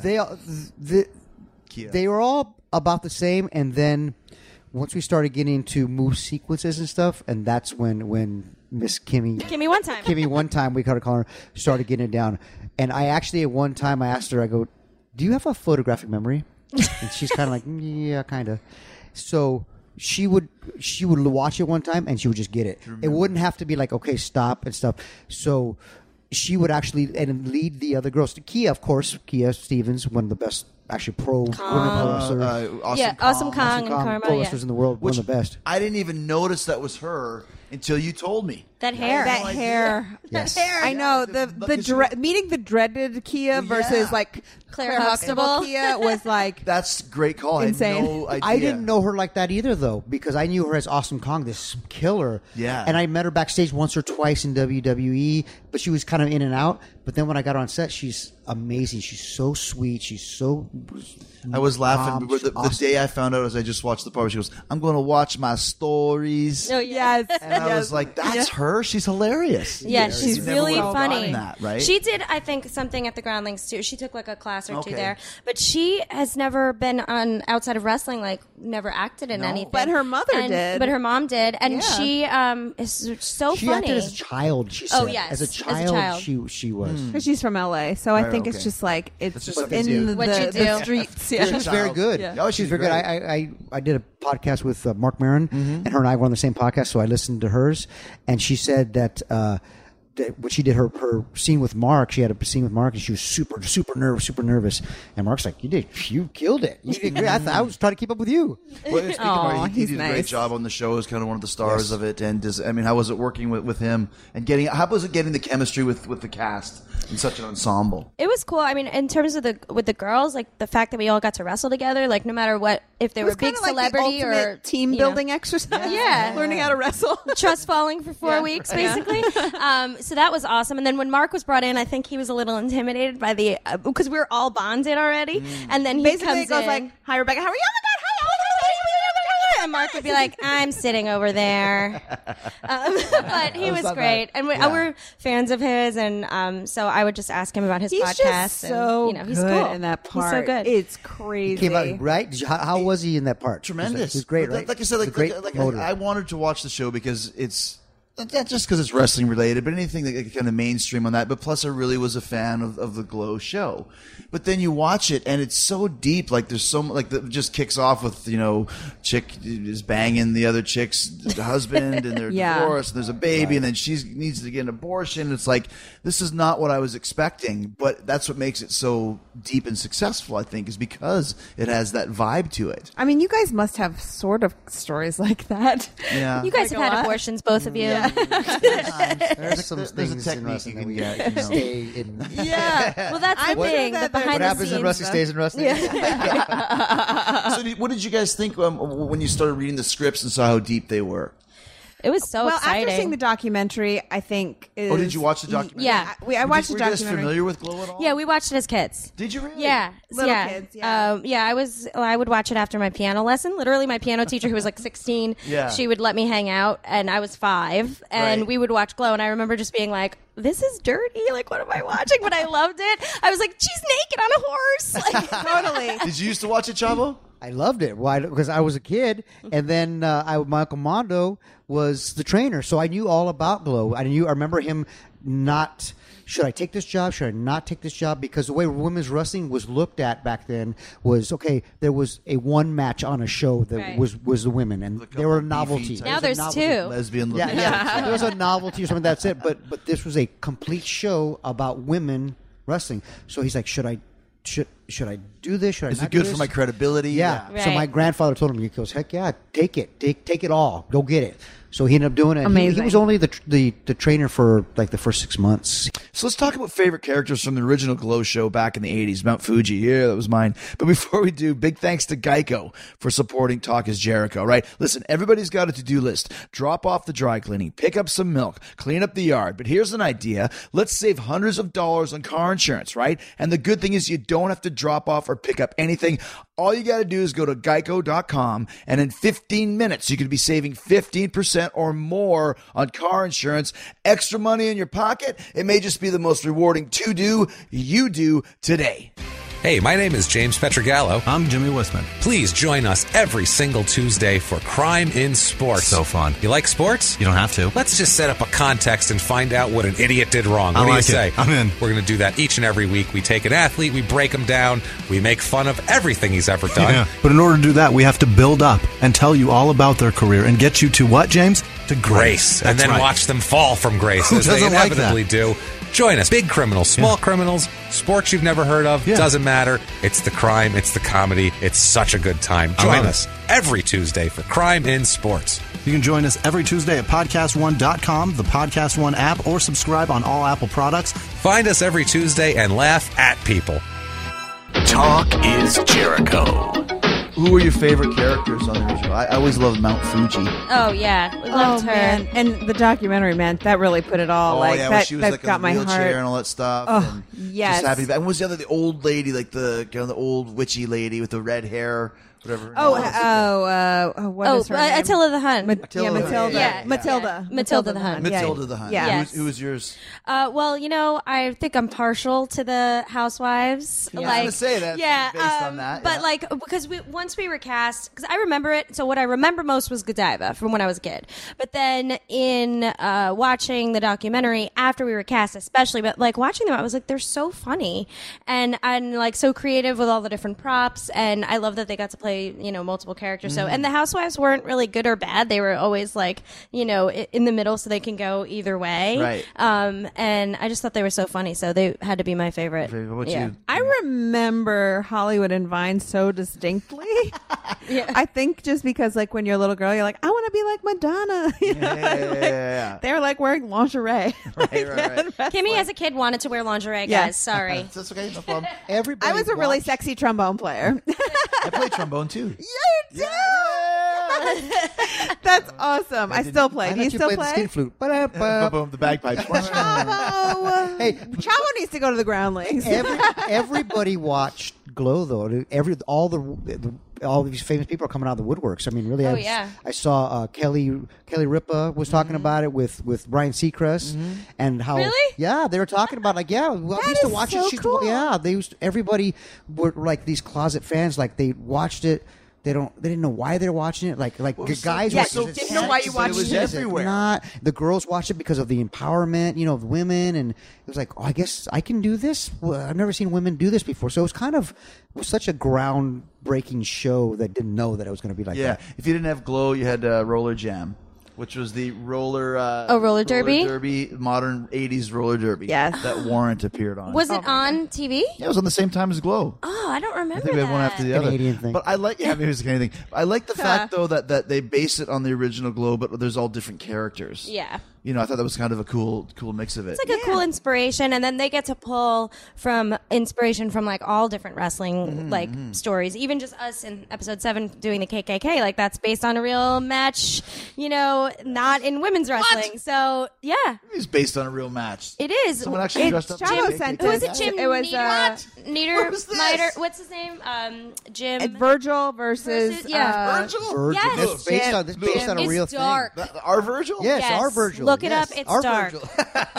They were all about the same, and then once we started getting into move sequences and stuff, and that's when Miss Kimmy one time we called her, started getting it down. And I actually at one time I asked her, I go, do you have a photographic memory? And she's kind of like, yeah, kind of. So she would watch it one time and she would just get it. It wouldn't have to be like, okay, stop and stuff. So she would actually and lead the other girls. Kia, of course, Kia Stevens, one of the best actually pro women pro wrestlers. Awesome Kong and Karma, pro wrestlers in the world, one of the best. I didn't even notice that was her until you told me. That hair. Yes. I know. Meeting the dreaded Kia versus like Claire Huxtable Kia was like that's a great call. Insane. I had no idea. I didn't know her like that either, though, because I knew her as Awesome Kong, this killer. Yeah. And I met her backstage once or twice in WWE, but she was kind of in and out. But then when I got on set, she's amazing. She's so sweet. She's so. I was laughing the day I found out as I just watched the part. She goes, "I'm going to watch my stories." Oh yes. And I was like, "That's her. She's hilarious." Yeah, she's really funny. That, right? She did, I think, something at the Groundlings too. She took like a class or two there, but she has never been on outside of wrestling. Like, never acted in anything. But her mother did. But her mom did, and she is so she funny. Acted as a child. She said. Oh yes, as a child. She was. Because she's from LA, so I think it's just like just in what you do. the streets. She's very good. Yeah. She's very good. I did a podcast with Mark Maron, and her and I were on the same podcast, so I listened to hers, and she said that when she did her scene with Mark, she had a scene with Mark, and she was super nervous. And Mark's like, you killed it. You did great. I was trying to keep up with you. Well, speaking of Mark, he he's did a great nice. job on the show as kind of one of the stars of it. And how was it working with him and how was it getting the chemistry with the cast in such an ensemble? It was cool. I mean, in terms of with the girls, like the fact that we all got to wrestle together, like no matter what, if they It were was big kinda like celebrity the or ultimate team you know, building exercise. Yeah. Learning how to wrestle. trust falling for 4 weeks, basically. So that was awesome. And then when Mark was brought in, I think he was a little intimidated by because we were all bonded already. And then he Basically, comes it goes in, like, "Hi, Rebecca. How are you? Oh my God, hi, and Mark would be like, "I'm sitting over there." But he was great, and we're fans of his, and so I would just ask him about his He's podcast. just so and, he's good cool in that part. He's so good. It's crazy. Came out right. How was he in that part? Tremendous. He was great, But right? Like I said, I wanted to watch the show because it's not just because it's wrestling related, but anything that kind of mainstream on that. But plus, I really was a fan of the Glow show. But then you watch it, and it's so deep. Like there's so like it just kicks off with chick is banging the other chick's husband, and they're divorced, and there's a baby, and then she needs to get an abortion. It's like this is not what I was expecting, but that's what makes it so deep and successful. I think is because it has that vibe to it. I mean, you guys must have sort of stories like that. Yeah, You guys Like have a had lot. abortions, both of you. There's some There's a things in technique wrestling you that can we get, stay in. Yeah. Well, that's the I'm sure thing. that The there's- behind What happens the in scenes wrestling stays in wrestling. So, what did you guys think when you started reading the scripts and saw how deep they were? It was so Well, exciting. after seeing the documentary, I think is... Oh, did you watch the documentary? Yeah. I watched the Were you guys documentary. familiar with Glow at all? Yeah, we watched it as kids. Did you really? Yeah, Little yeah. kids, yeah. I would watch it after my piano lesson. Literally, my piano teacher, who was like 16, Yeah. she would let me hang out, and I was 5, and Right. we would watch Glow. And I remember just being like, "This is dirty. Like, what am I watching?" But I loved it. I was like, "She's naked on a horse." Like, Totally. Did you used to watch it, Chavo? I loved it. Why? Because I was a kid, and then my Uncle Mondo was the trainer, so I knew all about Glow. I remember him not. Should I take this job? Should I not take this job? Because the way women's wrestling was looked at back then was okay. There was a one match on a show that Right. was the women, and they were a novelty. Now there's two. Lesbian. Yeah, yeah. There was a novelty or something. That's it. But this was a complete show about women wrestling. So he's like, should I do this? Should I Is not it good do for this? my credibility? Yeah. Right. So my grandfather told him, he goes, heck yeah, take it. Take it all. Go get it. So he ended up doing it. He Amazing. was only the trainer for like the first 6 months. So let's talk about favorite characters from the original Glow show back in the 80s. Mount Fuji, yeah, that was mine. But before we do, big thanks to Geico for supporting Talk is Jericho, right? Listen, everybody's got a to-do list. Drop off the dry cleaning, pick up some milk, clean up the yard. But here's an idea. Let's save hundreds of dollars on car insurance, right? And the good thing is you don't have to drop off or pick up anything. All you got to do is go to geico.com, and in 15 minutes, you could be saving 15% or more on car insurance. Extra money in your pocket? It may just be the most rewarding to-do you do today. Hey, my name is James Petrogallo. I'm Jimmy Wisman. Please join us every single Tuesday for Crime in Sports. So fun. You like sports? You don't have to. Let's just set up a context and find out what an idiot did wrong. What I do you like say? it. I'm in. We're going to do that each and every week. We take an athlete, we break him down, we make fun of everything he's ever done. Yeah. But in order to do that, we have to build up and tell you all about their career and get you to what, James? To Grace. And That's then right. watch them fall from grace Who as they doesn't like inevitably that? do. Join us. Big criminals, small criminals, sports you've never heard of. Yeah. Doesn't matter. It's the crime. It's the comedy. It's such a good time. I Join love it. us every Tuesday for Crime in Sports. You can join us every Tuesday at podcast1.com, the Podcast One app, or subscribe on all Apple products. Find us every Tuesday and laugh at people. Talk is Jericho. Who were your favorite characters on the original? I always loved Mount Fuji. oh yeah, we loved her. Man. And the documentary, man, that really put it all. When that she was that like got in my the wheelchair heart. and all that stuff. Oh, and yes. Just happy. And what was the other, the old lady, like the kind of the old witchy lady with the red hair, whatever. her name was. What is her name? Attila the Hun. Attila the Hun. Matilda. Yeah. Matilda. Yeah. Matilda the Hun. Yeah. Matilda the Hun. Yeah. Who was yours? Well, I think I'm partial to the Housewives. I was gonna say that, Yeah, based on that, But yeah. like, because once we were cast, because I remember it. So what I remember most was Godiva from when I was a kid. But then in watching the documentary after we were cast, especially, but like watching them, I was like, they're so funny and like so creative with all the different props. And I love that they got to play play, multiple characters. So, and the housewives weren't really good or bad. They were always like, in the middle, so they can go either way. Right. And I just thought they were so funny, so they had to be my favorite. What about Yeah. you? I remember Hollywood and Vine so distinctly. Yeah. I think just because, like, when you're a little girl, you're like, I want to be like Madonna. Yeah. They're like wearing lingerie. Right. Kimmy, as a kid, wanted to wear lingerie, guys. Yeah. Sorry. That's okay, no problem. Everybody I was a really watched- sexy trombone player. I play trombone too. You do? That's awesome. I still play. Why Do you don't you still play the play? skin flute? Boom, Ba-da-ba. boom, the bagpipes. Chavo. Hey, Chavo needs to go to the Groundlings. everybody watched Glow though. All these famous people are coming out of the woodworks. I mean, really. Oh, yeah. I saw Kelly Ripa was talking about it with Ryan Seacrest and how. Really? Yeah, they were talking about like we used to is watch so it. cool. They used everybody were like these closet fans. Like they watched it. They didn't know why they're watching it. Like guys, Yeah, were you didn't know why you watched it. Was it. everywhere. Not the girls watched it because of the empowerment, of women, and it was like, oh, I guess I can do this. Well, I've never seen women do this before, so it was such a groundbreaking show that didn't know that it was going to be like Yeah. that. If you didn't have Glow, you had Roller Jam, which was the roller derby? modern 80s roller derby. Yes. That Warrant appeared on. Was it on TV? Yeah, it was on the same time as Glow. Oh, I don't remember I think we had one that. after the other. Canadian thing. But I like, maybe it was a Canadian thing. I like the fact though that they base it on the original Glow, but there's all different characters. Yeah. I thought that was kind of a cool mix of it. It's like a cool inspiration, and then they get to pull from inspiration from like all different wrestling stories. Even just us in episode 7 doing the KKK, like that's based on a real match, not in women's wrestling. So yeah, It's based on a real match. it is. Someone actually dressed up. Chavo as sent KKK. Who is it? It Jim was, Nieder. What was this? Nieder. What's his name? Jim. Virgil versus Virgil? Virgil. Yes. It's based on a It's real dark. Our Virgil? thing. Yes, Yes. our Virgil. Look it Yes, up. It's our dark. Virgil.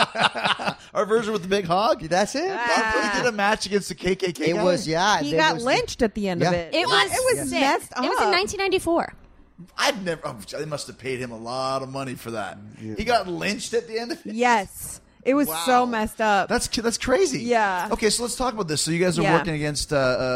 Our Virgil with the big hog? That's it. He did a match against the KKK It guy? was he got lynched at the end of Yeah. it. It was sick. messed up. It was in 1994. I'd never. They must have paid him a lot of money for that. He got lynched at the end of it. Yes. It was so messed up. That's crazy. Yeah. Okay, so let's talk about this. So you guys are Yeah. working against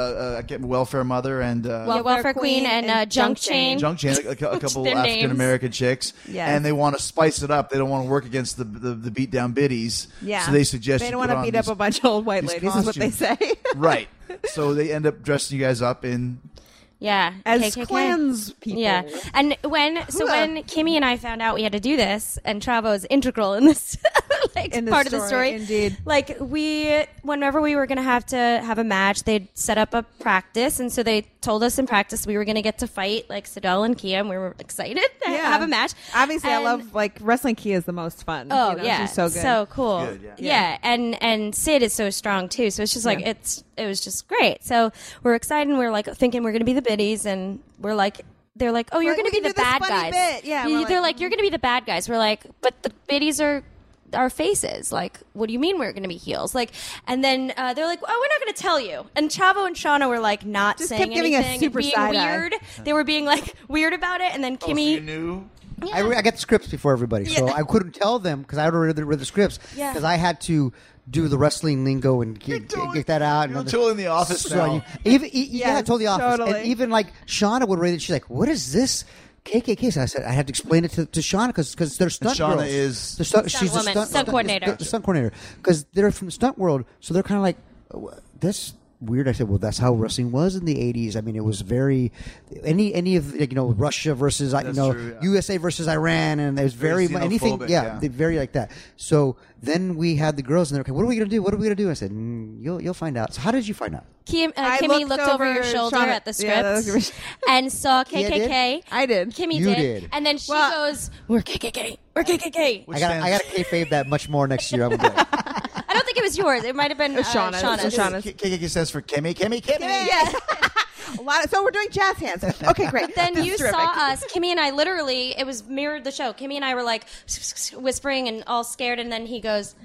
Welfare Mother and Welfare Queen and Junk Chain. Junk Chain, a couple Their African American chicks, Yes. and they want to spice it up. They don't want to work against the beat down biddies. Yeah. So they suggest they you don't put want to on beat up these- a bunch of old white these ladies, is what they say. right. So they end up dressing you guys up in. Yeah, As KKK. Klans people. Yeah, and when Kimmy and I found out we had to do this, and Chavo is integral in this, In this part of the story, story. indeed. Like whenever we were going to have a match, they'd set up a practice, and so they told us in practice we were going to get to fight like Sidel and Kia, and we were excited to have a match. Obviously, I And- love wrestling. Kia is the most fun. Oh You know, yeah, she's so good. so cool. Good, yeah. And Sid is so strong too. So it's just like it was just great. So we're excited. And we're like thinking we're gonna be the biddies, and we're like. They're like, oh, you're Like, going to we be can the do this bad funny guys. bit. Yeah, we're They're like, like, you're going to be the bad guys. We're like, but the biddies are our faces. Like, what do you mean we're going to be heels? Like, and then they're like, oh, we're not going to tell you. And Chavo and Shauna were like not Just saying kept giving us anything, super being side eye. weird. They were being like weird about it. And then So you Kimmy, knew. I got the scripts before everybody, so I couldn't tell them because I already read the scripts. Yeah. Because I had to do the wrestling lingo and get that out. You're and totally in the office now. Yeah, totally office. totally. And even like Shauna would read it. She's like, "What is this?" KKK. So I said I had to explain it to Shauna because they're stunt Shauna girls. is- the she's woman, the stunt coordinator. The stunt coordinator because they're from the stunt world, so they're kind of like this. Weird. I said, well, that's how wrestling was in the '80s. I mean, it was very any of Russia versus That's true, yeah. USA versus Iran, and there's very Very anything. xenophobic, Yeah, yeah. they very like that. So then we had the girls, and they're like, "What are we gonna do? What are we gonna do?" I said, "You'll find out." So how did you find out? I Kimmy looked over your shoulder Shauna- at the Yeah, script and saw Kia KKK. I did. Kimmy You did. did. And then she Well- goes, we're KKK. We're KKK. Which I got to kayfabe that much more next year. I'm gonna do it. I don't think it was yours. It might have been Shauna's. Shauna's. Shauna's. KKK stands for Kimmy. Yeah. So we're doing jazz hands. Okay, great. Then This you is saw terrific. us, Kimmy and I literally, it was mirrored the show. Kimmy and I were like whispering and all scared, and then he goes,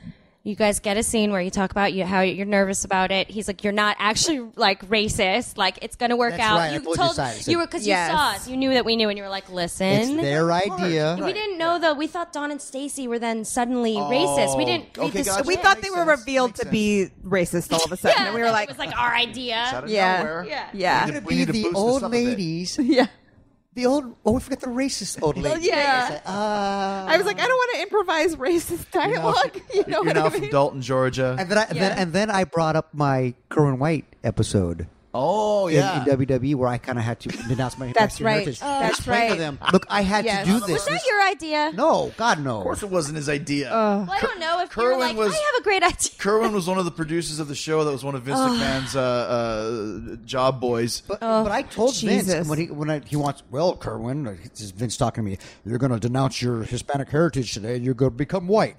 You guys get a scene where you talk about how you're nervous about it. He's like, you're not actually like racist. Like it's going to work That's out. right. I You pulled told your side. I said, you were because Yes. you saw us. You knew that we knew, and you were like, listen. It's their idea. We didn't know though. We thought Dawn and Stacy were then suddenly racist. We didn't. okay, gotcha. We Yeah, thought makes they were sense. revealed Makes to sense. be racist all of a sudden, Yeah, and we were like, it was like our idea. Out of Yeah. nowhere. Yeah. yeah, It's going We to need be to the boost this old up a bit. ladies. yeah. The old, we forget the racist old ladies. Yeah. I was like, I don't want to improvise racist dialogue. You know You're what now I from mean? Dalton, Georgia. And then I brought up my Kerwin White episode. Oh, yeah. In WWE, where I kind of had to denounce my That's Mexican right. heritage. That's Explain to right. them, look, I had Yes. to do Was this. Was that your idea? No, God, no. Of course it wasn't his idea. Well, I don't know if you were Kerwin like, was- I have a great idea. Kerwin was one of the producers of the show. That was one of Vince McMahon's job boys. But I told Jesus. Vince when he wants, well, Kerwin, this is Vince talking to me, you're going to denounce your Hispanic heritage today and you're going to become white.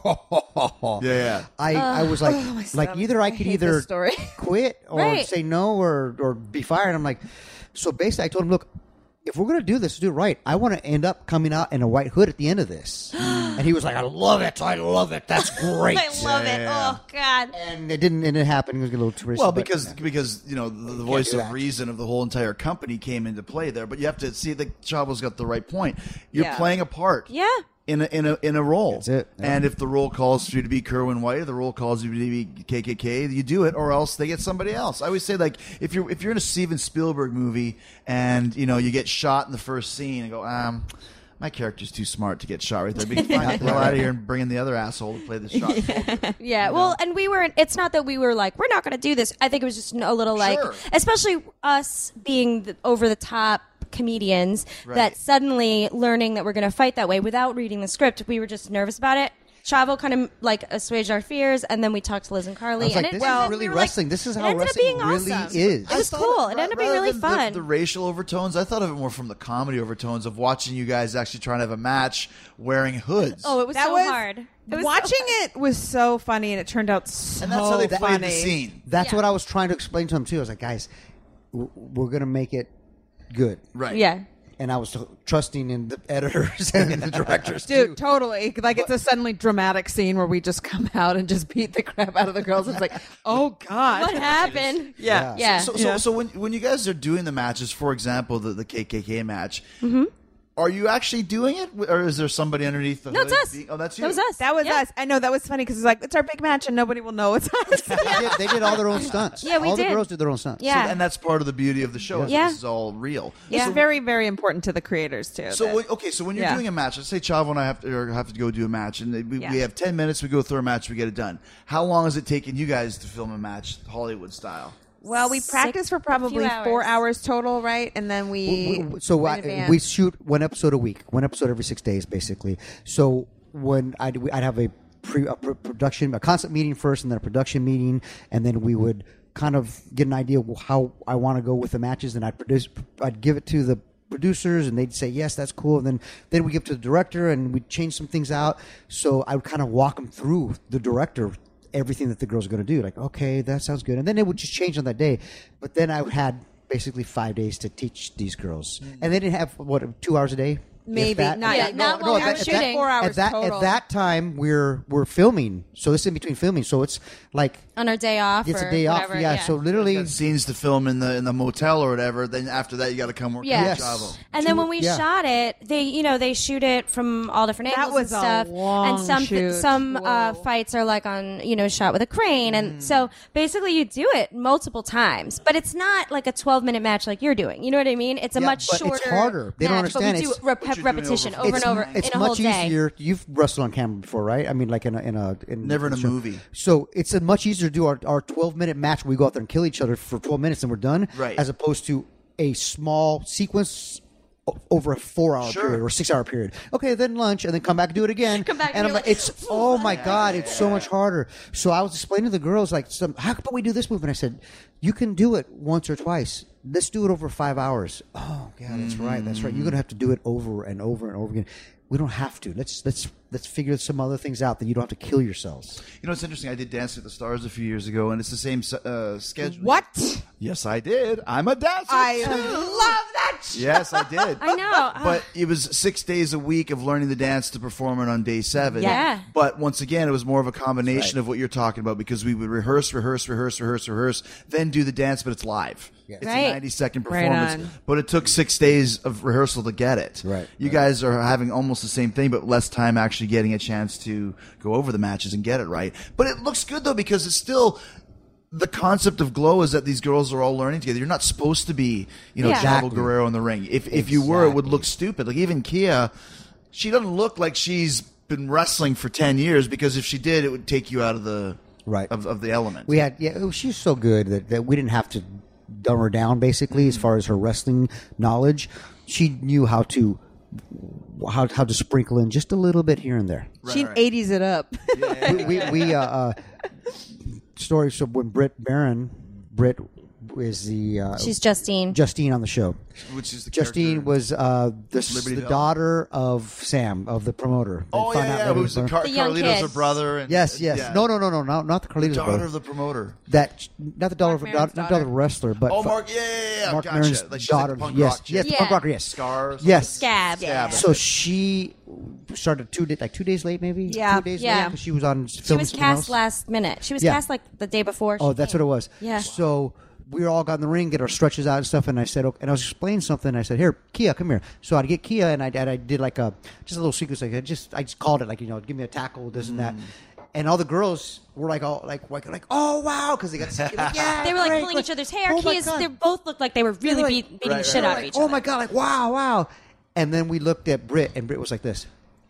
Yeah. I was like, stomach. either I I could hate either this story. quit or Right. say no or be fired. I'm like, so basically I told him, look, if we're going to do this, do it right. I want to end up coming out in a white hood at the end of this. And he was like, I love it. That's great. I love it. Oh God. And it didn't happen. It was a little too racist. Well, but- because you know the voice do of that. reason of the whole entire company came into play there. But you have to see that Chavo's got the right point. You're Yeah. playing a part. Yeah. In a role. That's it. Yeah. And if the role calls for you to be Kerwin White, or the role calls you to be KKK, you do it, or else they get somebody else. I always say, like, if you're in a Steven Spielberg movie and you know you get shot in the first scene and go, my character's too smart to get shot right there. We can find the hell out of here and bring in the other asshole to play the shot. soldier. Yeah, well, and we weren't. It's not that we were like, we're not going to do this. I think it was just a little like, Sure. especially us being the over the top comedians, Right. that suddenly learning that we're going to fight that way without reading the script, we were just nervous about it. Chavo kind of like assuaged our fears, and then we talked to Liz and Carly. I was like, and this is really wrestling. This is how it ended up wrestling being really awesome. is. It was cool. It ended up being Rather really than fun. The racial overtones, I thought of it more from the comedy overtones of watching you guys actually trying to have a match wearing hoods. Oh, it was That so was- hard. It was Watching it was so funny, and it turned out so and that's how they played funny. the scene. That's Yeah. what I was trying to explain to him too. I was like, guys, we're going to make it good. Right. Yeah. And I was trusting in the editors and the directors Dude, too. totally. Like, it's a suddenly dramatic scene where we just come out and just beat the crap out of the girls. It's like, oh, God. What happened? Yeah. Yeah. So when you guys are doing the matches, for example, the KKK match, Mm-hmm. are you actually doing it, or is there somebody underneath the No, it's hood us. being- oh, that's you. That was us. That was Yeah. us. I know, that was funny because it's like, it's our big match and nobody will know it's us. They did all their own stunts. Yeah, we all did. the girls did their own stunts. Yeah. And that's part of the beauty of the show. is Yeah. This is all real. It's very, very important to the creators, too. So that- so when you're Yeah. doing a match, let's say Chavo and I have to go do a match, and we Yeah. have 10 minutes. We go through a match, we get it done. How long has it taken you guys to film a match, Hollywood style? Well, we practiced for probably few 4 hours. hours total, right? And then we we shoot one episode a week, one episode every 6 days, basically. So when I'd have a production, a concept meeting first, and then a production meeting, and then we would kind of get an idea of how I want to go with the matches, and I'd give it to the producers, and they'd say yes, that's cool, and then we give it to the director, and we'd change some things out. So I would kind of walk them through the director. Everything that the girls are going to do, like, okay, that sounds good, and then it would just change on that day. But then I had basically 5 days to teach these girls, and they didn't have 2 hours a day. Maybe. If that. Not- Yeah, not while we were shooting. 4 hours At that total. at that time, we're filming, so this is in between filming, so it's like On our day off. it's or a day whatever, off. Yeah, so literally, Got scenes to film in the motel or whatever. Then after that, you got to come work Yeah. with Chavo. And then when we Yeah. shot it, they shoot it from all different That angles was a and stuff. long and some shoot. some Whoa. fights are like on shot with a crane, and so basically you do it multiple times. But it's not like a 12-minute match like you're doing. You know what I mean? It's a Yeah, much but it's shorter. harder. They don't match, but understand. we do It's- But you're doing repetition it over and over it's in a whole much day. easier. You've wrestled on camera before, right? I mean, like in Never in a show. movie. So it's a much easier to do our 12-minute match where we go out there and kill each other for 12 minutes and we're done, Right. as opposed to a small sequence over a 4-hour Sure. period or 6-hour period. Okay, then lunch, and then come back and do it again. Come back and and I'm you're like, like, it's oh my god, it's so much harder. So I was explaining to the girls like, how about we do this move? And I said, you can do it once or twice. Let's do it over 5 hours. Oh yeah, that's right. That's right. You're gonna have to do it over and over and over again. We don't have to. Let's figure some other things out that you don't have to kill yourselves. You know, it's interesting. I did Dance with the Stars a few years ago, and it's the same schedule. What? Yes, I did. I'm a dancer. I too. love that match. Yes, I did. I know. But it was 6 days a week of learning the dance to perform it on day 7. Yeah. But once again, it was more of a combination Right. of what you're talking about because we would rehearse, then do the dance, but it's live. Yeah. It's Right. a 90-second Right performance. on. But it took 6 days of rehearsal to get it. Right. You guys are having almost the same thing, but less time actually getting a chance to go over the matches and get it right. But it looks good, though, because it's still... The concept of Glow is that these girls are all learning together. You're not supposed to be, Yeah. Chavo Exactly. Guerrero in the ring. If you were, it would Exactly. look stupid. Like even Kia, she doesn't look like she's been wrestling for 10 years because if she did, it would take you out of the Right. of the element. We had she's so good that we didn't have to dumb her down basically as far as her wrestling knowledge. She knew how to sprinkle in just a little bit here and there. She 80s it up. Story. So when Britt is the She's Justine. Justine on the show. Which is the Justine character- was Liberty the Bell? daughter of Sam, of the promoter. Oh They found yeah, out yeah. later Who's the on. The young Carlito's kid. her brother? And, Yes. yeah. No, not the Carlitos daughter brother. of the promoter. That not the daughter, Mark Maron's not the daughter. wrestler, but Oh, Mark. Yeah. Mark Gotcha. Maron's Like she's daughter. Like a punk Yes, rock chick. yes, Yeah. punk rocker. Yes, Scars. yes. Scab. So she started 2 days late, maybe. Yeah. 2 days Yeah. late because she was on She filming was something cast else. last minute. She was Yeah. cast like the day before. Oh, she that's came. what it was. Yeah. So we all got in the ring, get our stretches out and stuff, and I said, okay, and I was explaining something. And I said, "Here, Kia, come here." So I'd get Kia, and I did like just a little sequence. Like I just called it like give me a tackle, this and that. And all the girls were like, oh wow, because they got yeah, They were like great, pulling great. each other's hair. Oh, my Kias, God. they both looked like they were really like- beating the Right, shit right, out Like, of each oh other. my God, like wow. And then we looked at Britt, and Britt was like this.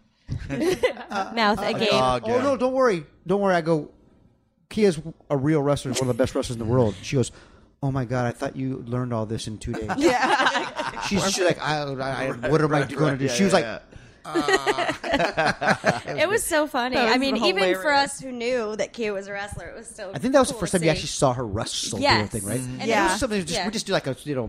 Mouth again. dog. Oh no, don't worry. I go, Kia's a real wrestler, one of the best wrestlers in the world. She goes, oh my God, I thought you learned all this in 2 days. Yeah. She's like, what am I going to do? Yeah, She was yeah, like, yeah. It was so funny. That was I mean, even hilarious. for us who knew that Kia was a wrestler, it was still. I think that was the cool first to time you see. actually saw her wrestle do a Yes. thing, right? And It it was was- something yeah. we just do like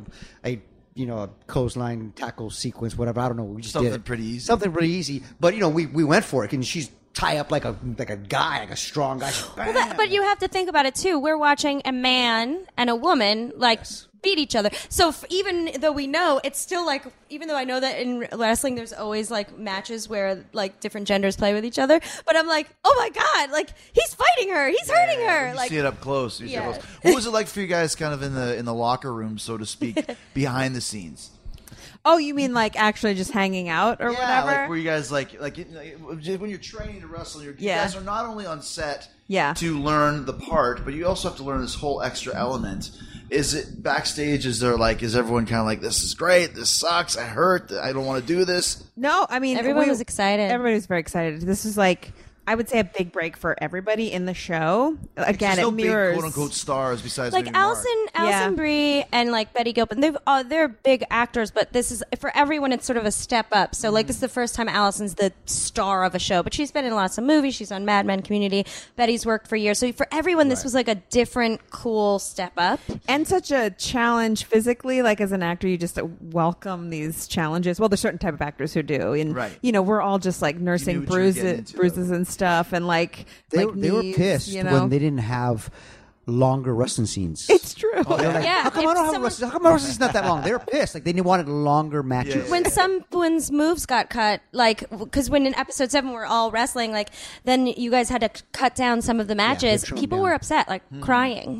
a clothesline tackle sequence, whatever. I don't know. We just Something did it. pretty easy. Something pretty easy. But we went for it, and she's tie up like a guy, like a strong guy. But you have to think about it too. We're watching a man and a woman beat each other. So even though we know, it's still like, even though I know that in wrestling there's always like matches where like different genders play with each other, but I'm like, oh my God, like he's fighting her, he's hurting her. You Like, see it up close. You see it Yeah. up close. What was it like for you guys, kind of in the locker room, so to speak, behind the scenes? Oh, you mean like actually just hanging out or whatever? Like were you guys like when you're training to wrestle, you guys are not only on set to learn the part, but you also have to learn this whole extra element. Is it backstage? Is everyone kind of like, this is great, this sucks, I hurt, I don't want to do this? No, I mean everyone was excited. Everybody was very excited. This was like, I would say, a big break for everybody in the show. Again, There's no it mirrors big quote unquote stars besides like maybe Mark. Allison Brie and like Betty Gilpin, they're big actors, but this is for everyone. It's sort of a step up. So like this is the first time Allison's the star of a show, but she's been in lots of movies. She's on Mad Men, Community. Betty's worked for years. So for everyone, this was like a different, cool step up and such a challenge physically. Like as an actor, you just welcome these challenges. Well, there's certain type of actors who do, and we're all just like nursing what you were getting bruises into. and stuff, and like they like were knees, pissed you know? when they didn't have longer wrestling scenes. It's true. Oh, they're like, Yeah, how come if I don't have a someone- wrestling? How come my wrestling's not that long? They were pissed. Like they wanted longer matches. when someone's moves got cut, like because when in episode 7 we're all wrestling, like then you guys had to cut down some of the matches. trim them People down. were upset, like crying,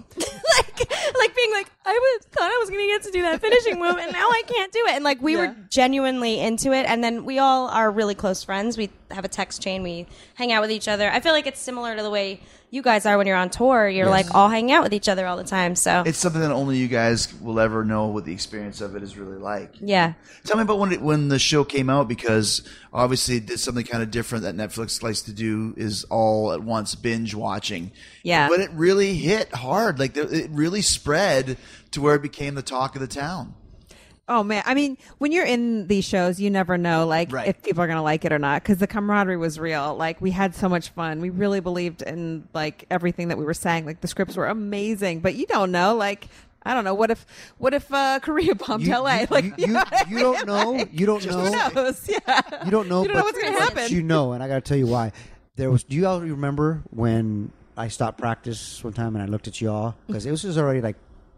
like being like, thought I was going to get to do that finishing move, and now I can't do it. And like we were genuinely into it, and then we all are really close friends. We have a text chain. We hang out with each other. I feel like it's similar to the way you guys are when you're on tour. You're like all hanging out with each other all the time. So It's something that only you guys will ever know what the experience of it is really like. yeah. Tell me about when the show came out, because obviously it did something kind of different that Netflix likes to do, is all at once binge watching. Yeah. But it really hit hard. Like it really spread to where it became the talk of the town. Oh man, I mean, when you're in these shows, you never know if people are going to like it or not, because the camaraderie was real. Like we had so much fun. We really believed in like everything that we were saying. Like the scripts were amazing, but you don't know. Like I don't know. What if Korea bombed LA? Like you don't know. You don't who know. knows? Yeah, You don't know. You don't know what's going to happen. You know, and I got to tell you why. Do you all remember when I stopped practice one time and I looked at y'all, because this was already like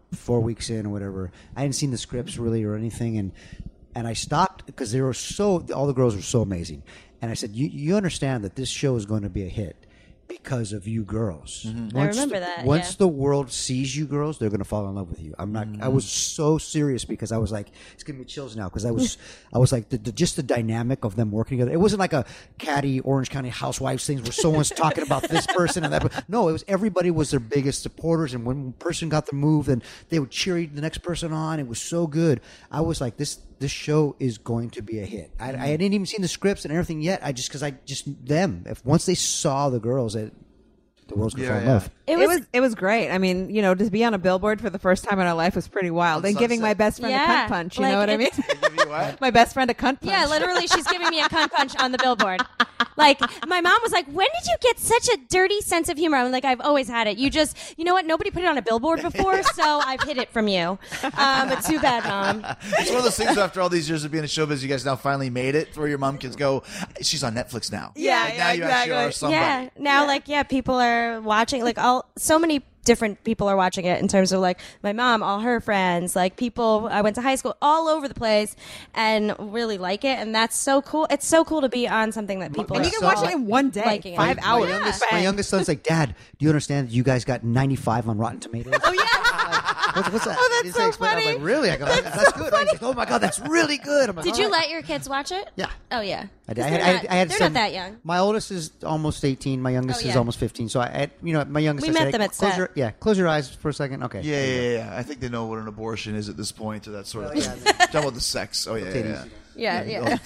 4 weeks in or whatever. I hadn't seen the scripts really or anything, and I stopped because all the girls were so amazing. And I said, you understand that this show is going to be a hit because of you girls. I remember that. Once the world sees you girls, they're going to fall in love with you. I'm not. I was so serious because I was like, it's giving me chills now because I was like, just the dynamic of them working together. It wasn't like a catty Orange County Housewives things where someone's talking about this person and that. No, it was everybody was their biggest supporters, and when one person got the move, then they would cheer the next person on. It was so good. I was like, this show is going to be a hit. I hadn't even seen the scripts and everything yet. Once they saw the girls, the world's going to fall in love. It was great. I mean, to be on a billboard for the first time in our life was pretty wild. And giving my best friend a cunt punch, you know what I mean? My best friend a cunt punch. Yeah, literally, she's giving me a cunt punch on the billboard. Like, my mom was like, when did you get such a dirty sense of humor? I'm like, I've always had it. You know what? Nobody put it on a billboard before, so I've hid it from you. But too bad, Mom. It's one of those things after all these years of being in showbiz, you guys now finally made it where your mom can go, she's on Netflix now. Yeah, now you actually are somebody. Yeah, now, people are watching, so many different people are watching it in terms of my mom, all her friends, people I went to high school all over the place and really like it, and that's so cool. It's so cool to be on something that people and you can watch it in one day, 5 hours. My youngest son's like, Dad, do you understand that you guys got 95 on Rotten Tomatoes? Oh yeah. What's that? Oh, that's so funny. I was like, really? I go, that's good. He's like, oh my God, that's really good. I'm like, Did you let your kids watch it? Yeah. Oh yeah. They're not that young. My oldest is almost 18. My youngest is almost 15. So my youngest. We met them at set. Close your eyes for a second. Okay. Yeah. I think they know what an abortion is at this point, or that sort of thing. Talking about the sex. Oh yeah. Yeah.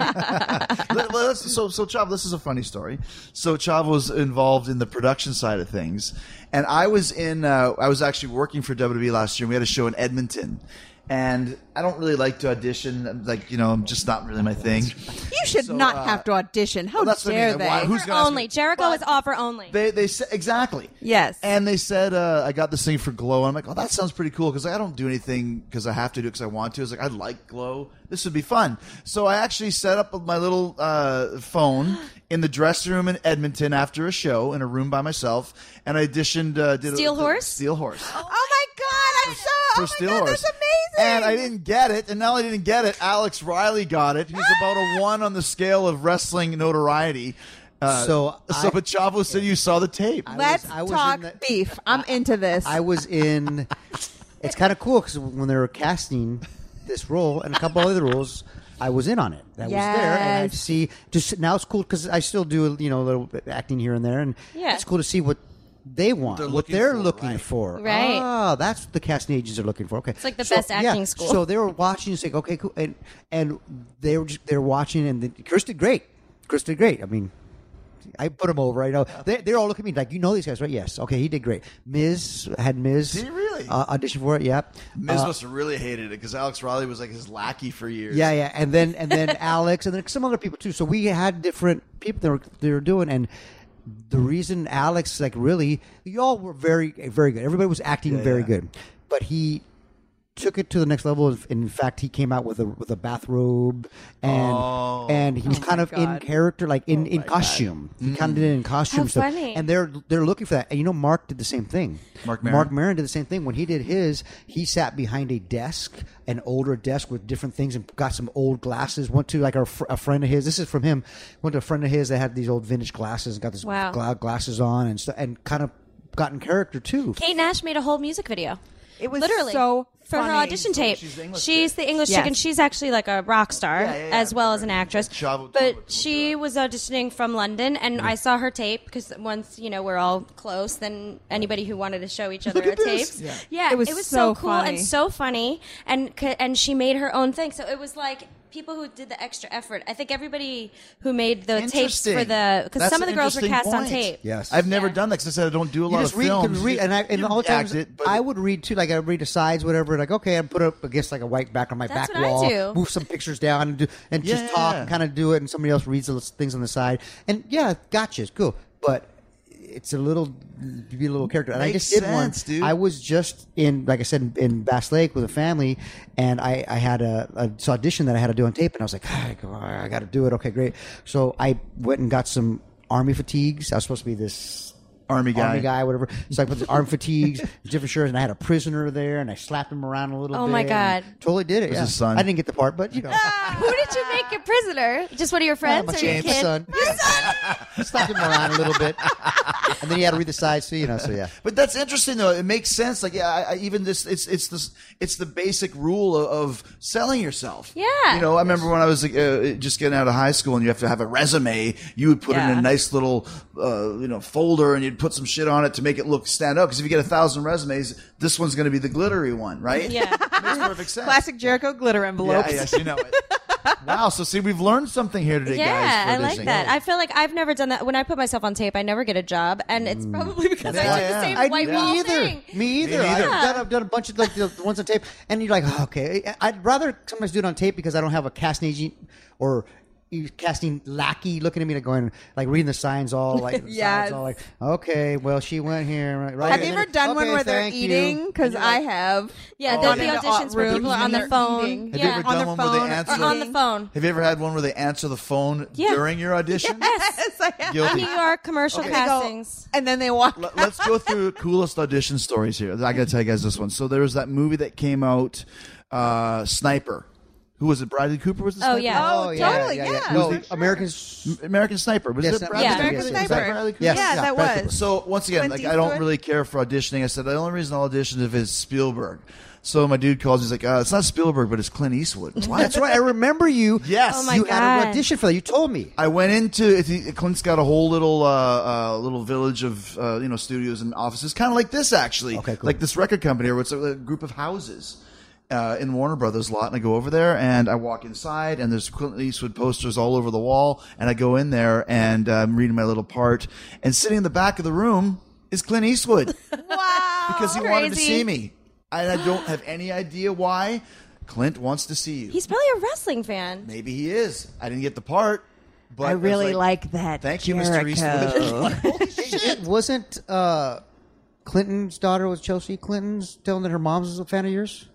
So Chav, this is a funny story. So Chav was involved in the production side of things, and I was actually working for WWE last year. And we had a show in Edmonton. And I don't really like to audition. I'm just not really my thing. You should not have to audition. How dare they? Who's gonna only? Jericho is offer only. They said exactly. Yes. And they said I got this thing for Glow. And I'm like, oh, that sounds pretty cool because I don't do anything because I have to do it because I want to. I was like, I like Glow. This would be fun. So I actually set up my little phone in the dressing room in Edmonton after a show in a room by myself, and I auditioned. Steel Horse. Steel Horse. Oh my God! For Steel Horse. That's amazing. And I didn't get it, and now I didn't get it. Alex Riley got it. He's about a 1 on the scale of wrestling notoriety. But Chavo said you saw the tape. Let's talk beef. I'm into this. I was in. It's kind of cool because when they were casting this role and a couple other roles, I was in on it. I was there, and I see. Just now, it's cool because I still do a little bit acting here and there, and it's cool to see what they want, what they're looking for. Right. Oh, that's what the casting agents are looking for. Okay. It's like the best acting school. So they were watching and saying, okay, cool. And they were watching, and Chris did great. I mean, I put him over. I know they're all looking at me like, these guys, right? Yes. Okay, he did great. Miz. Did he really? Audition for it? Yeah. Miz must have really hated it because Alex Riley was like his lackey for years. Yeah. And then Alex, and then some other people too. So we had different people they were doing, and the reason Alex, really, y'all were very, very good. Everybody was acting very good, but he took it to the next level. In fact, he came out with a bathrobe, and he was kind of in character, in costume. He kind of did it in costume. How funny. And they're looking for that. And Mark did the same thing. Mark Maron did the same thing. When he did his, he sat behind a desk, an older desk with different things, and got some old glasses. Went to a friend of his. This is from him. Went to a friend of his that had these old vintage glasses and got this glasses on and stuff, and kind of got in character too. Kate Nash made a whole music video. It was literally so for her audition tape. She's the English chick, and she's actually a rock star as well as an actress. But she was auditioning from London, and I saw her tape because once we're all close, then anybody who wanted to show each other our tapes. Yeah, it was so cool and so funny, and she made her own thing. So it was people who did the extra effort. I think everybody who made the tapes for because some of the girls were cast on tape. Yes, I've never done that because I said I don't do a lot of films. And all the times I would read too. I read the sides, whatever. Okay, I put up against a white background, my back wall, move some pictures down, and just talk and kind of do it. And somebody else reads those things on the side. And gotcha, it's cool, but it's a little character. And I just did one. Dude. I was just in, like I said, in Bass Lake with a family, and I had a audition that I had to do on tape, and I was like, I got to do it. Okay, great. So I went and got some army fatigues. I was supposed to be this Army guy. Whatever. So I put the arm fatigues, different shirts, and I had a prisoner there, and I slapped him around a little bit. Oh, my God. Totally did it. Was Yeah. his son? I didn't get the part, but you know. Who did you make a prisoner? Just one of your friends my or your kid? son. I slapped him around a little bit, and then he had to read the sides, so so yeah. But that's interesting, though. It makes sense. Like, I even this, it's the basic rule of selling yourself. Yeah. You know, I remember when I was just getting out of high school, and you have to have a resume. You would put it in a nice little, folder, and you'd put some shit on it to make it look stand out. Because if you get 1,000 resumes, this one's going to be the glittery one, right? Yeah. Makes perfect sense. Classic Jericho glitter envelopes. Yeah, yes, you know it. Wow. So see, we've learned something here today, guys. Yeah, for I like listening. that. I feel like I've never done that. When I put myself on tape, I never get a job, and it's probably because I do the same white wall thing. Me either. I've done a bunch of like the ones on tape, and you're like, oh, okay. I'd rather sometimes do it on tape because I don't have a casting agent or casting lackey looking at me like going like reading the signs all like signs all like, okay, well she went here right. Have you ever done one where they're eating? Because I have. Yeah, there'll be auditions where people are on their phone. Have you ever done one where they answer? On the phone. Have you ever had one where they answer the phone during your audition? Yes, I have. Guilty. New York commercial castings. And then they walk. Let's go through coolest audition stories here. I got to tell you guys this one. So there was that movie that came out, Sniper. Who was it? Bradley Cooper was the sniper? Totally. No, American Sniper. Was it Bradley Cooper? American Sniper. Bradley Cooper? Yeah, that was. So once again, Clint like I don't Eastwood? really care for auditioning. I said the only reason I'll audition if it's Spielberg. So my dude calls. He's like, it's not Spielberg, but it's Clint Eastwood. What? That's right. I remember you. Yes. Oh my you God. had an audition for that. You told me. I went into Clint's got a whole little village of studios and offices, kind of like this actually. Okay, cool. Like this record company, or it's a group of houses. In Warner Brothers lot, and I go over there and I walk inside and there's Clint Eastwood posters all over the wall, and I go in there and I'm reading my little part, and sitting in the back of the room is Clint Eastwood. Wow. Because he wanted to see me, and I don't have any idea why. Clint wants to see you. He's probably a wrestling fan. Maybe he is. I didn't get the part, but I really was like that. Thank you, Mr. Jericho. Eastwood. It wasn't Clinton's daughter was Chelsea Clinton's telling that her mom's was a fan of yours?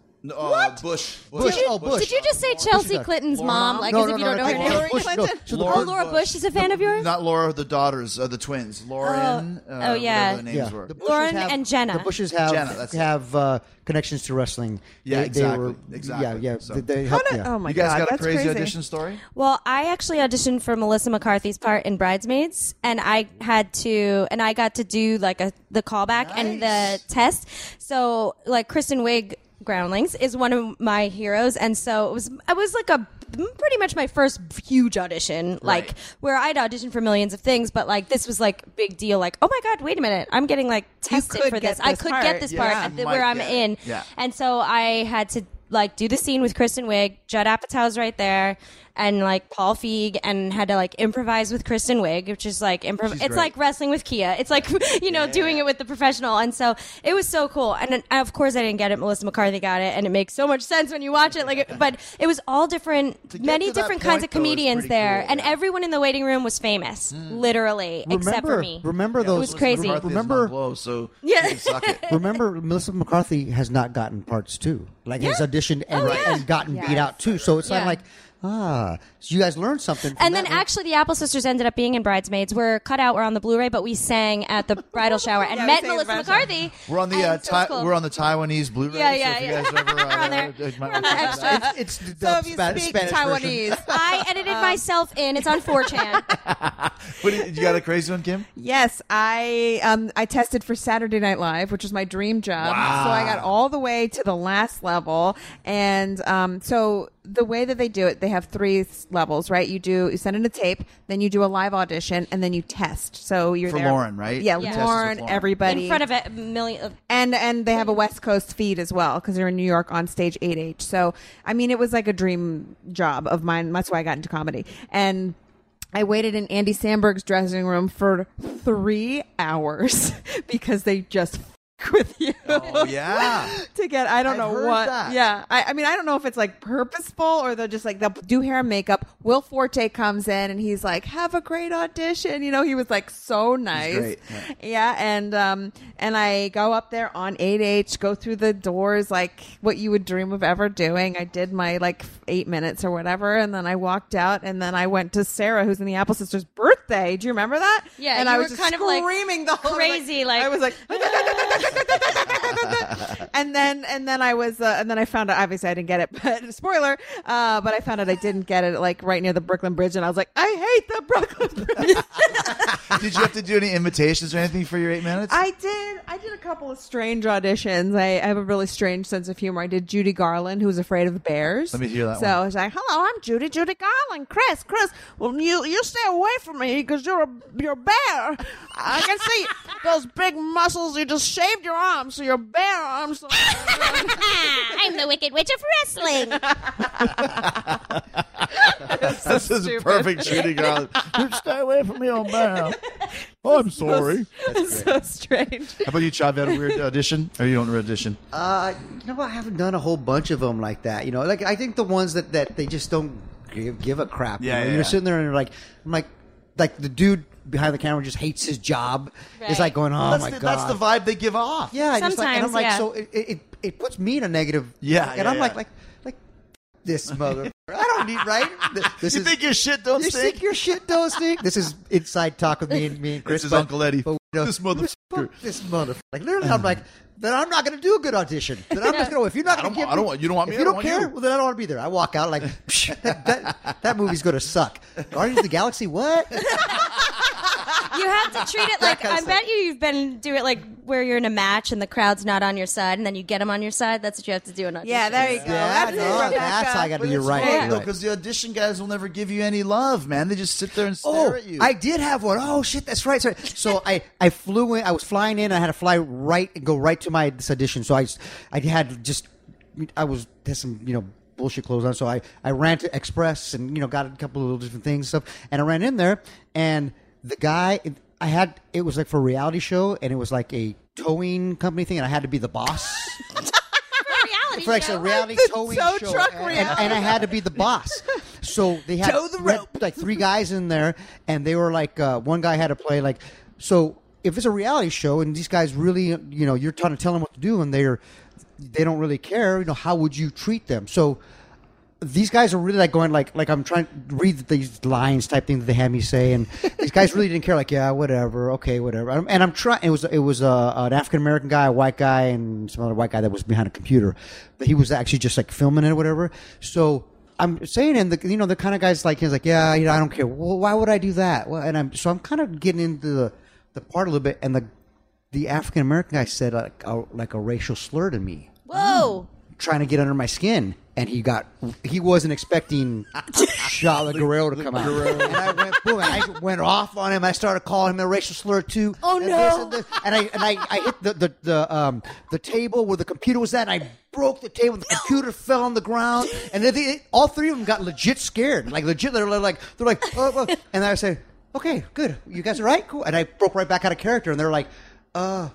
Bush. Bush. Did you, Oh, Bush. Did you just say Chelsea Clinton's mom? Like, as if you don't know her name? Hillary Bush, Clinton? to the Laura Bush is a fan of yours? Not Laura, the daughters, the twins. Lauren. Oh, yeah. Whatever the names were. The Bushes Lauren and Jenna. The Bushes Jenna, that's it. have connections to wrestling. Yeah, They exactly. Yeah. So- They help, Oh my You guys God, got a that's crazy audition story? Well, I actually auditioned for Melissa McCarthy's part in Bridesmaids, and I got to do like the callback and the test. So, like Kristen Wiig, Groundlings is one of my heroes, and so it was like a pretty much my first huge audition, like where I'd auditioned for millions of things, but like this was like big deal. Like, oh my God, wait a minute, I'm getting like tested for this. I could get this part where I'm in, and so I had to like do the scene with Kristen Wiig. Judd Apatow's right there, and like Paul Feig, and had to like improvise with Kristen Wiig, which is like it's like wrestling with Kia. It's like doing it with the professional, and so it was so cool. And then, of course I didn't get it. Melissa McCarthy got it, and it makes so much sense when you watch it. But it was all different, many different kinds of comedians there, and everyone in the waiting room was famous, literally, except for me. Remember those? It was crazy. Remember, so Yeah. suck it. remember, Melissa McCarthy has not gotten parts too. Like has auditioned and gotten beat out too. So it's not like. So you guys learned something. From And then that, right? actually the Apple Sisters ended up being in Bridesmaids. We're cut out, we're on the Blu-ray, but we sang at the bridal shower and met Melissa McCarthy. We're on the we're on the Taiwanese Blu-ray. Yeah. So if you guys ever, We're on there. We're on the extra. It's the So if you Spanish speak version. Taiwanese. I edited myself in. It's on 4chan. You got a crazy one, Kim? Yes, I tested for Saturday Night Live, which was my dream job. So I got all the way to the last level, and so the way that they do it, they have 3 levels, right? You send in a tape, then you do a live audition, and then you test. So you're For there. Lauren, right? Yeah, You Lauren, tested with everybody In front of a million of and they have a West Coast feed as well because they're in New York on stage 8H. So I mean, it was like a dream job of mine. That's why I got into comedy. And I waited in Andy Samberg's dressing room for 3 hours because they just with you. Oh, yeah. To get, I don't I've know heard what. that. Yeah. I mean, I don't know if it's like purposeful or they'll just like, they'll do hair and makeup. Will Forte comes in and he's like, have a great audition. He was like so nice. great. Yeah. And I go up there on 8H, go through the doors like what you would dream of ever doing. I did my like 8 minutes or whatever. And then I walked out and then I went to Sarah, who's in the Apple Sisters birthday birthday. Do you remember that? Yeah, and you I were was just kind of like screaming the whole crazy. I was like, and then I was, and then I found out. Obviously, I didn't get it, but spoiler. But I found out I didn't get it like right near the Brooklyn Bridge, and I was like, I hate the Brooklyn Bridge. Did you have to do any invitations or anything for your 8 minutes? I did a couple of strange auditions. I have a really strange sense of humor. I did Judy Garland, who was afraid of the bears. Let me hear that so one. I was like, hello, I'm Judy Garland. Chris, well, you stay away from me because you're a bear. I can see those big muscles. You just shaved your arms, so you're bear arms. I'm the Wicked Witch of Wrestling. This is perfect Judy Garland. Stay away from me, old man. Oh, I'm sorry. That's so strange. How about you, Chav? You had a weird audition? Or you don't audition? I haven't done a whole bunch of them like that. Like I think the ones that they just don't give a crap. Yeah, You're sitting there and you're like, the dude behind the camera just hates his job. Right. It's like going, oh my god, that's the vibe they give off. Yeah, just like, and I'm like, Sometimes, so it puts me in a negative. Yeah, and yeah, I'm yeah. like this mother. I don't need right. This You is, think your shit don't you stink? think your shit don't stink? This is inside talk with me and Chris. This is Uncle Eddie. But, This motherfucker. fuck this motherfucker. Like literally, I'm like, then I'm not going to do a good audition. Then I'm just going. If you're not going to give, I don't want. You don't want me. if you I don't want care, you. well then I don't want to be there. I walk out like that movie's going to suck. Guardians of the Galaxy, what? You have to treat it like I bet you've been do it like where you're in a match and the crowd's not on your side, and then you get them on your side. That's what you have to do in audition. Yeah, there you go. Yeah, That's no, it, Rebecca. that's how I got to But do. You're it's right. hard, You're though, right. because the audition guys will never give you any love, man. They just sit there and stare Oh, at you. I did have one. Oh shit, that's right. Sorry. So I flew in. I was flying in. I had to fly right and go right to this audition. So I had some bullshit clothes on. So I ran to Express and got a couple of little different things and stuff. And I ran in there and the guy it was like for a reality show and it was like a towing company thing and I had to be the boss. For like a reality towing tow show, truck and reality. I had to be the boss. So they had Tow the rope. like 3 guys in there, and they were like, one guy had to play like. So if it's a reality show and these guys really, you're trying to tell them what to do, and they don't really care. How would you treat them? So these guys are really like going like I'm trying to read these lines type thing that they had me say, and these guys really didn't care. Like, yeah, whatever, okay, whatever. And I'm trying. It was an African American guy, a white guy, and some other white guy that was behind a computer, but he was actually just like filming it or whatever. So I'm saying, and the kind of guys like he's like, yeah, I don't care. Well, why would I do that? Well, and I'm kind of getting into the part a little bit, and the African American guy said like a racial slur to me. Whoa. Trying to get under my skin, and he wasn't expecting Charlotte Guerrero to come out. And I went boom, and I went off on him. I started calling him a racial slur too. Oh, and no. this. And I hit the table where the computer was at, and I broke the table. The computer fell on the ground, and all 3 of them got legit scared. Like legit, they're like, oh. And I said, okay, good. You guys are right, cool. And I broke right back out of character, and they're like, and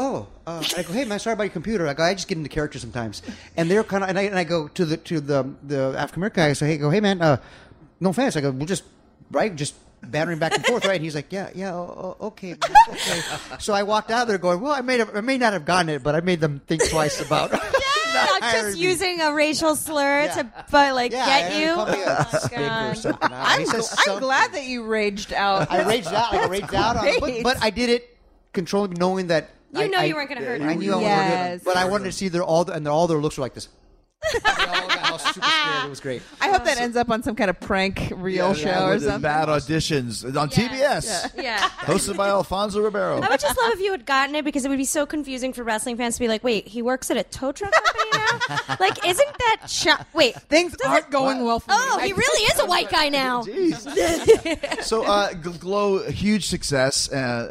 I go, hey man, sorry about your computer. I go, I just get into character sometimes, and they're kind of, and I go to the African American guy. I say, hey man, no offense. I go, we'll just battering back and forth, right? And he's like, yeah, okay, man, okay. So I walked out there going, well, I may not have gotten it, but I made them think twice about. Not hiring just me. using a racial slur Yeah. to get you. Call me a stick or God. something. He says I'm something. glad that you raged out. I raged out. I raged out on it, great. but I did it controlling, knowing that. You know you weren't going to hurt I him. knew I wasn't going to hurt him, but I wanted to see all their looks were like this. They all got all super scared. It was great. I hope that ends up on some kind of prank reel show or with the something. Bad auditions on TBS. Yeah. Hosted by Alfonso Ribeiro. I would just love if you had gotten it because it would be so confusing for wrestling fans to be like, wait, he works at a tow truck company now? Like, isn't that wait, Things aren't going well for me. oh, he really is a white guy now. Jeez. So, Glow, huge success.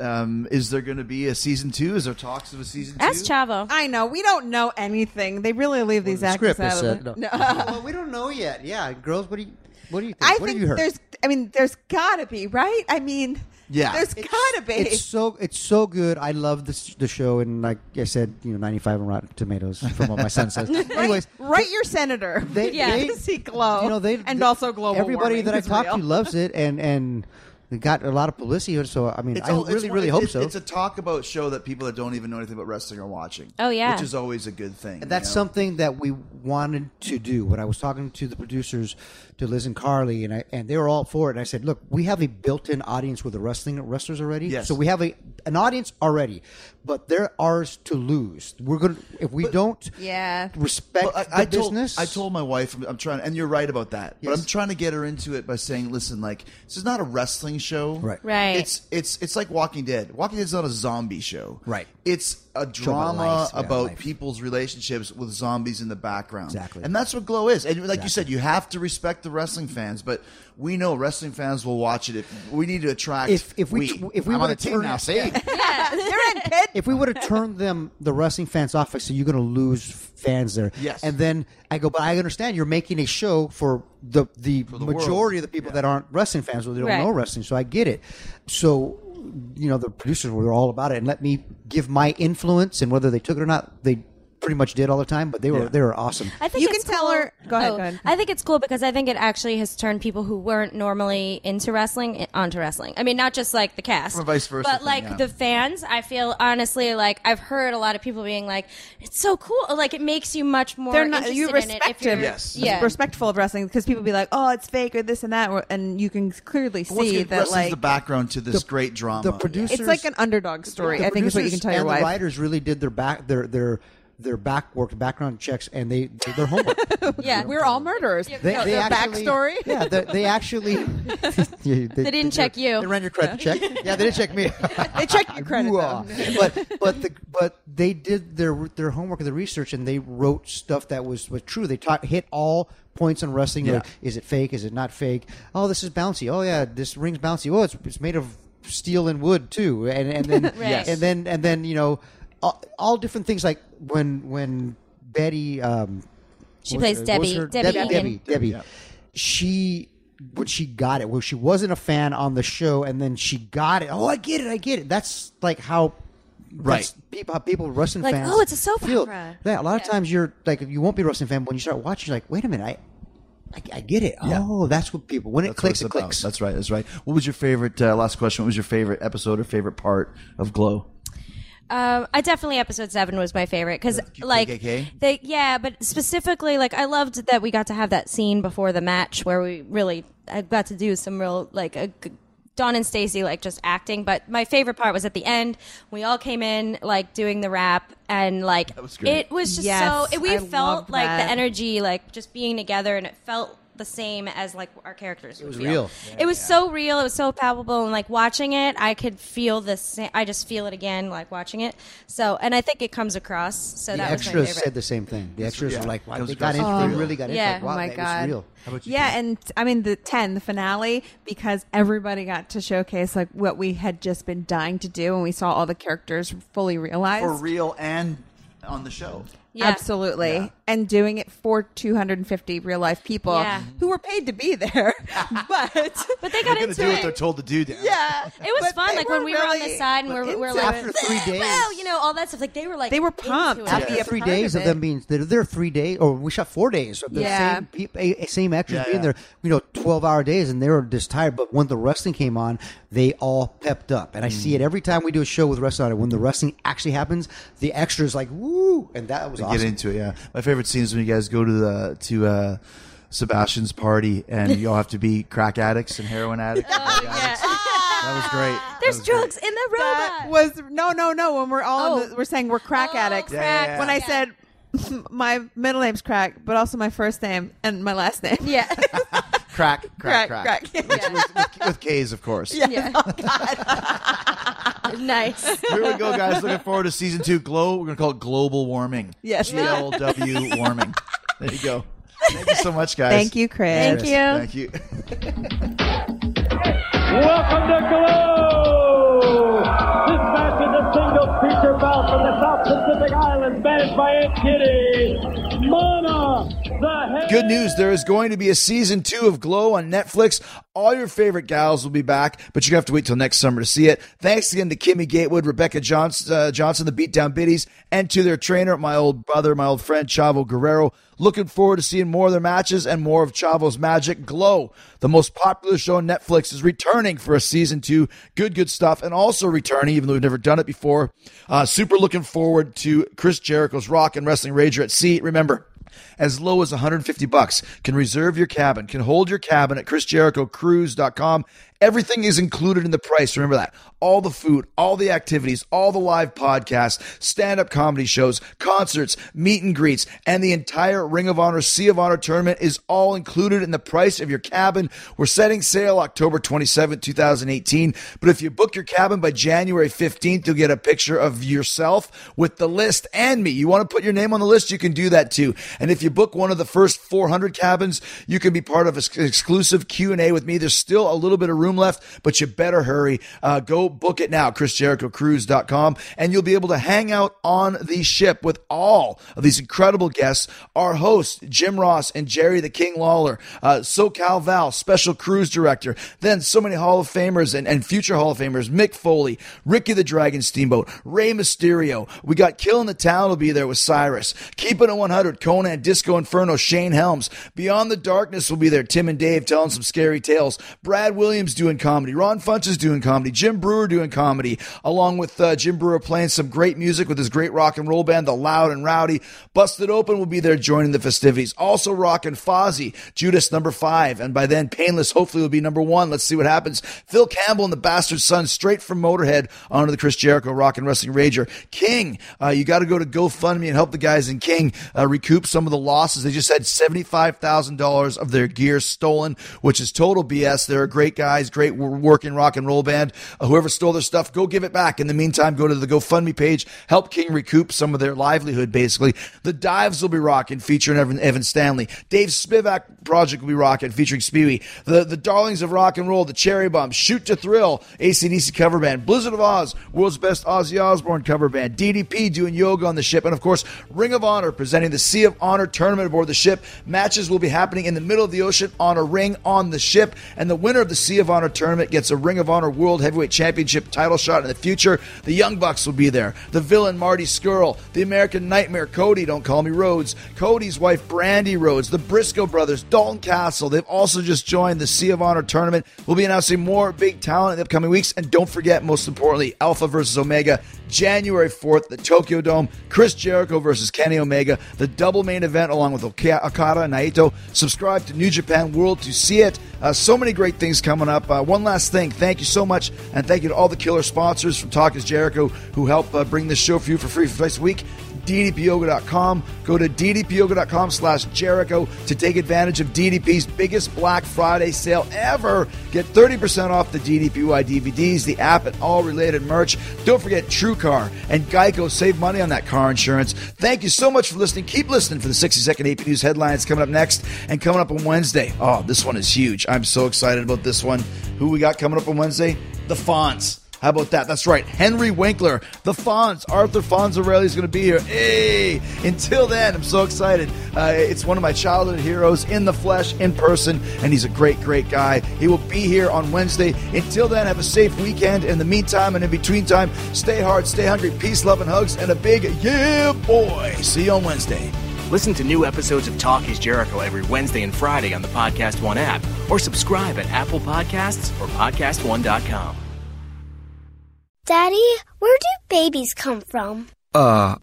Is there going to be a season 2? Is there talks of a season 2? Ask Chavo. I know. We don't know anything. They really leave these actors Script is out of said, it. no. No. Well, we don't know yet. Yeah, girls, what do you think? I what think have you heard? there's gotta be, right? I mean, Yeah. there's gotta be. It's so good. I love the show, and like I said, 95 on Rotten Tomatoes from what my son says. Anyways, Write your senator. they to see Glow. they and also global everybody warming that I is talk real. to loves it, and It got a lot of publicity, so I mean, I really hope so. It's a talk about show that people that don't even know anything about wrestling are watching. Oh, yeah. Which is always a good thing. And that's something that we wanted to do. When I was talking to the producers, to Liz and Carly, and they were all for it. And I said, look, we have a built-in audience with the wrestlers already. Yes. So we have an audience already, but they're ours to lose. We're going to, if we don't respect the business. I told my wife, I'm trying, and you're right about that, but I'm trying to get her into it by saying, listen, like, this is not a wrestling show. Right. It's like Walking Dead. Walking Dead is not a zombie show. Right. It's a drama about people's relationships with zombies in the background. Exactly. And that's what Glow is. And like you said, you have to respect the wrestling fans, but we know wrestling fans will watch it. We need to attract. If we I'm on the team now. See, You're in, kid. if we would have turned the wrestling fans off, I said you're going to lose fans there. Yes. And then I go, but I understand you're making a show for the majority of the people that aren't wrestling fans, or they don't know wrestling. So I get it. So, the producers were all about it and let me give my influence, and whether they took it or not, they pretty much did all the time, but they were awesome. I think You it's can tell cool. her- go ahead. I think it's cool because I think it actually has turned people who weren't normally into wrestling onto wrestling. I mean, not just like the cast, Or vice versa but thing, like yeah. the fans. I feel honestly like I've heard a lot of people being like, "It's so cool!" Like it makes you much more. They're not. You interested in it if respect you're him. Respectful of wrestling, because people be like, "Oh, it's fake" or this and that, and you can clearly But once see again, that wrestling's like the background to this great drama. The producers, it's like an underdog story. I think is what you can tell your and wife. The writers really did their background checks, and they did their homework. Yeah, we're all murderers. They their actually, backstory. Yeah, they actually. They didn't check you. They ran your credit check. Yeah, they didn't check me. They checked your credit though. but they did their homework and the research, and they wrote stuff that was true. They hit all points on wrestling. Yeah. Like, is it fake? Is it not fake? Oh, this is bouncy. Oh yeah, this ring's bouncy. Oh, it's made of steel and wood too. And then Right. and then all different things, like when Betty She plays Debbie. Debbie. Debbie. When she got it, well, she wasn't a fan on the show, and then she got it. Oh, I get it. That's like how people wrestling Like, fans oh, it's a soap feel. opera. Yeah, a lot of times you're like, you won't be a wrestling fan, but when you start watching, you're like, wait a minute, I get it. Yeah. Oh, that's what people. When it clicks, it clicks. That's right. What was your favorite? Last question. What was your favorite episode or favorite part of Glow? I definitely episode 7 was my favorite because like KKK? but specifically like I loved that we got to have that scene before the match where I got to do some real Dawn and Stacy like just acting. But my favorite part was at the end. We all came in like doing the rap, and like That was great. it was just Yes, we I felt loved like that. the energy, like just being together, and it felt the same as like our characters. It was feel. real. It was so real. It was so palpable, and like watching it, I could feel the same. I just feel it again, like watching it. So, and I think it comes across. So The that was my extras favorite. said the same thing. The extras were like, wow, Comes they got across in. as They really got in. Yeah. Like, wow, Oh my that god! was real. How about you, Yeah, Kim? and I mean the finale, because everybody got to showcase like what we had just been dying to do, and we saw all the characters fully realized. For real and on the show. Yeah. Absolutely. Yeah. And doing it for 250 real life people Yeah. who were paid to be there. but But they They're got going to into do what it. they're told to do, Dan. yeah. It was But fun, they like when we were on the really side and we're into like, After 3 days. well, all that stuff. Like they were like, They were into pumped it. to be After a 3 part days of of them it. being there, 3 days, or we shot 4 days of the Yeah. same actors Yeah, being yeah. there, 12-hour days, and they were just tired. But when the wrestling came on, they all pepped up, and I see it every time we do a show with wrestling on it. When the wrestling actually happens, the extras like woo, and that was To awesome. get into it, yeah. My favorite scene is when you guys go to Sebastian's party and you all have to be crack addicts and heroin addicts. That was great. There's drugs in the That robot. was no. When we're all Oh. we're saying we're crack addicts. Yeah. When I said my middle name's Crack, but also my first name and my last name. Yeah. Crack. Crack. With K's, of course. Yeah. Nice. Here we go, guys. Looking forward to season 2. Glow. We're going to call it global warming. Yes. GLW warming. There you go. Thank you so much, guys. Thank you, Chris. Thank you. Thank you. Welcome to Glow! This match is a single feature bout from the South Pacific Islands, managed by Aunt Kitty. Mana, the head. Good news. There is going to be a season 2 of Glow on Netflix All your favorite gals will be back, but you have to wait till next summer to see it. Thanks again to Kimmy Gatewood, Rebecca Johnson, the Beatdown Biddies, and to their trainer, my old brother, my old friend, Chavo Guerrero. Looking forward to seeing more of their matches and more of Chavo's magic. Glow, the most popular show on Netflix, is returning for a season 2. Good stuff. And also returning, even though we've never done it before, super looking forward to Chris Jericho's Rock and Wrestling Rager at Sea. Remember, as low as $150 can reserve your cabin, can hold your cabin at ChrisJerichoCruise.com. Everything is included in the price. Remember that. All the food, all the activities, all the live podcasts, stand-up comedy shows, concerts, meet and greets, and the entire Ring of Honor, Sea of Honor tournament is all included in the price of your cabin. We're setting sail October 27, 2018. But if you book your cabin by January 15th, you'll get a picture of yourself with the list and me. You want to put your name on the list? You can do that too. And if you book one of the first 400 cabins, you can be part of an exclusive Q&A with me. There's still a little bit of room left, but you better hurry. Go book it now, ChrisJerichoCruise.com, and you'll be able to hang out on the ship with all of these incredible guests. Our hosts, Jim Ross and Jerry the King Lawler, SoCal Val, special cruise director, then so many Hall of Famers and future Hall of Famers, Mick Foley, Ricky the Dragon Steamboat, Rey Mysterio. We got Killing the Town will be there with Cyrus. Keeping It 100, Conan, Disco Inferno, Shane Helms. Beyond the Darkness will be there, Tim and Dave telling some scary tales. Brad Williams doing comedy. Ron Funch is doing comedy. Jim Brewer doing comedy, along with Jim Brewer playing some great music with his great rock and roll band, The Loud and Rowdy. Busted Open will be there joining the festivities. Also rocking Fozzy, Judas number 5, and by then Painless hopefully will be number 1. Let's see what happens. Phil Campbell and the Bastard Son straight from Motorhead onto the Chris Jericho Rock and Wrestling Rager. King, you got to go to GoFundMe and help the guys in King recoup some of the losses. They just had $75,000 of their gear stolen, which is total BS. They're great guys, great working rock and roll band. Whoever stole their stuff, go give it back. In the meantime, go to the GoFundMe page, help King recoup some of their livelihood, basically. The Dives will be rocking, featuring Evan Stanley. Dave Spivak Project will be rocking, featuring Spewy. The Darlings of Rock and Roll, the Cherry Bombs, Shoot to Thrill, AC/DC cover band, Blizzard of Oz, world's best Ozzy Osbourne cover band, DDP doing yoga on the ship, and of course, Ring of Honor presenting the Sea of Honor tournament aboard the ship. Matches will be happening in the middle of the ocean on a ring on the ship, and the winner of the Sea of Honor tournament gets a Ring of Honor World Heavyweight Championship title shot in the future. The Young Bucks will be there. The Villain, Marty Scurll. The American Nightmare, Cody, don't call me Rhodes. Cody's wife, Brandy Rhodes. The Briscoe brothers, Dalton Castle. They've also just joined the Sea of Honor tournament. We'll be announcing more big talent in the upcoming weeks. And don't forget, most importantly, Alpha versus Omega, January 4th, the Tokyo Dome. Chris Jericho versus Kenny Omega, the double main event along with Okada and Naito. Subscribe to New Japan World to see it. So many great things coming up. One last thing. Thank you so much, and thank you to all the killer sponsors from Talk is Jericho who help bring this show for you for free for twice a week. DDPyoga.com. Go to DDPyoga.com/Jericho to take advantage of DDP's biggest Black Friday sale ever. Get 30% off the DDPY DVDs, the app, and all related merch. Don't forget TrueCar and Geico. Save money on that car insurance. Thank you so much for listening. Keep listening for the 60-second AP News headlines coming up next and coming up on Wednesday. Oh, this one is huge. I'm so excited about this one. Who we got coming up on Wednesday? The Fonz. How about that? That's right. Henry Winkler, the Fonz. Arthur Fonzarelli is going to be here. Hey! Until then, I'm so excited. It's one of my childhood heroes in the flesh, in person, and he's a great, great guy. He will be here on Wednesday. Until then, have a safe weekend. In the meantime and in between time, stay hard, stay hungry, peace, love, and hugs, and a big yeah, boy. See you on Wednesday. Listen to new episodes of Talk is Jericho every Wednesday and Friday on the Podcast One app, or subscribe at Apple Podcasts or PodcastOne.com. Daddy, where do babies come from? Honey?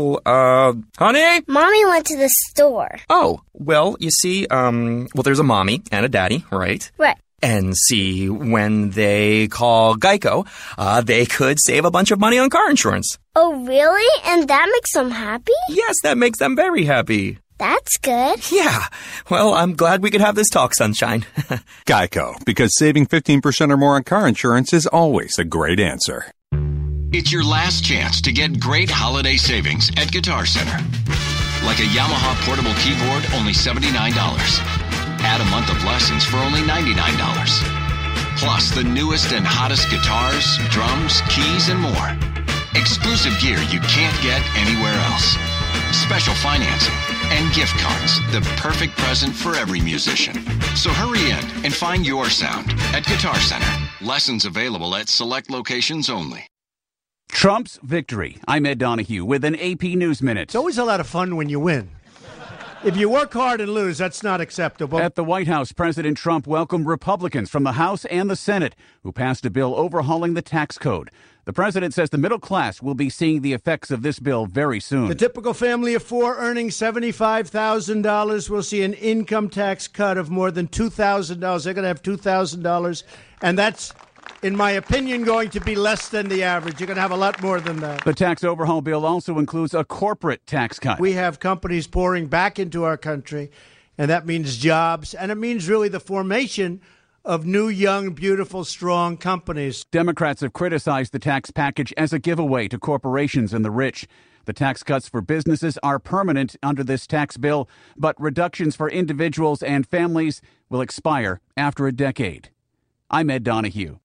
Mommy went to the store. Oh, well, you see, there's a mommy and a daddy, right? Right. And see, when they call Geico, they could save a bunch of money on car insurance. Oh, really? And that makes them happy? Yes, that makes them very happy. That's good. Yeah. Well, I'm glad we could have this talk, Sunshine. Geico, because saving 15% or more on car insurance is always a great answer. It's your last chance to get great holiday savings at Guitar Center. Like a Yamaha portable keyboard, only $79. Add a month of lessons for only $99. Plus the newest and hottest guitars, drums, keys, and more. Exclusive gear you can't get anywhere else. Special financing. and gift cards, the perfect present for every musician. So hurry in and find your sound at Guitar Center. Lessons available at select locations only. Trump's victory. I'm Ed Donahue with an AP News Minute. It's always a lot of fun when you win. If you work hard and lose, that's not acceptable. At the White House, President Trump welcomed Republicans from the House and the Senate who passed a bill overhauling the tax code. The president says the middle class will be seeing the effects of this bill very soon. The typical family of four earning $75,000 will see an income tax cut of more than $2,000. They're going to have $2,000, and that's, in my opinion, going to be less than the average. You're going to have a lot more than that. The tax overhaul bill also includes a corporate tax cut. We have companies pouring back into our country, and that means jobs, and it means really the formation of new, young, beautiful, strong companies. Democrats have criticized the tax package as a giveaway to corporations and the rich. The tax cuts for businesses are permanent under this tax bill, but reductions for individuals and families will expire after a decade. I'm Ed Donahue.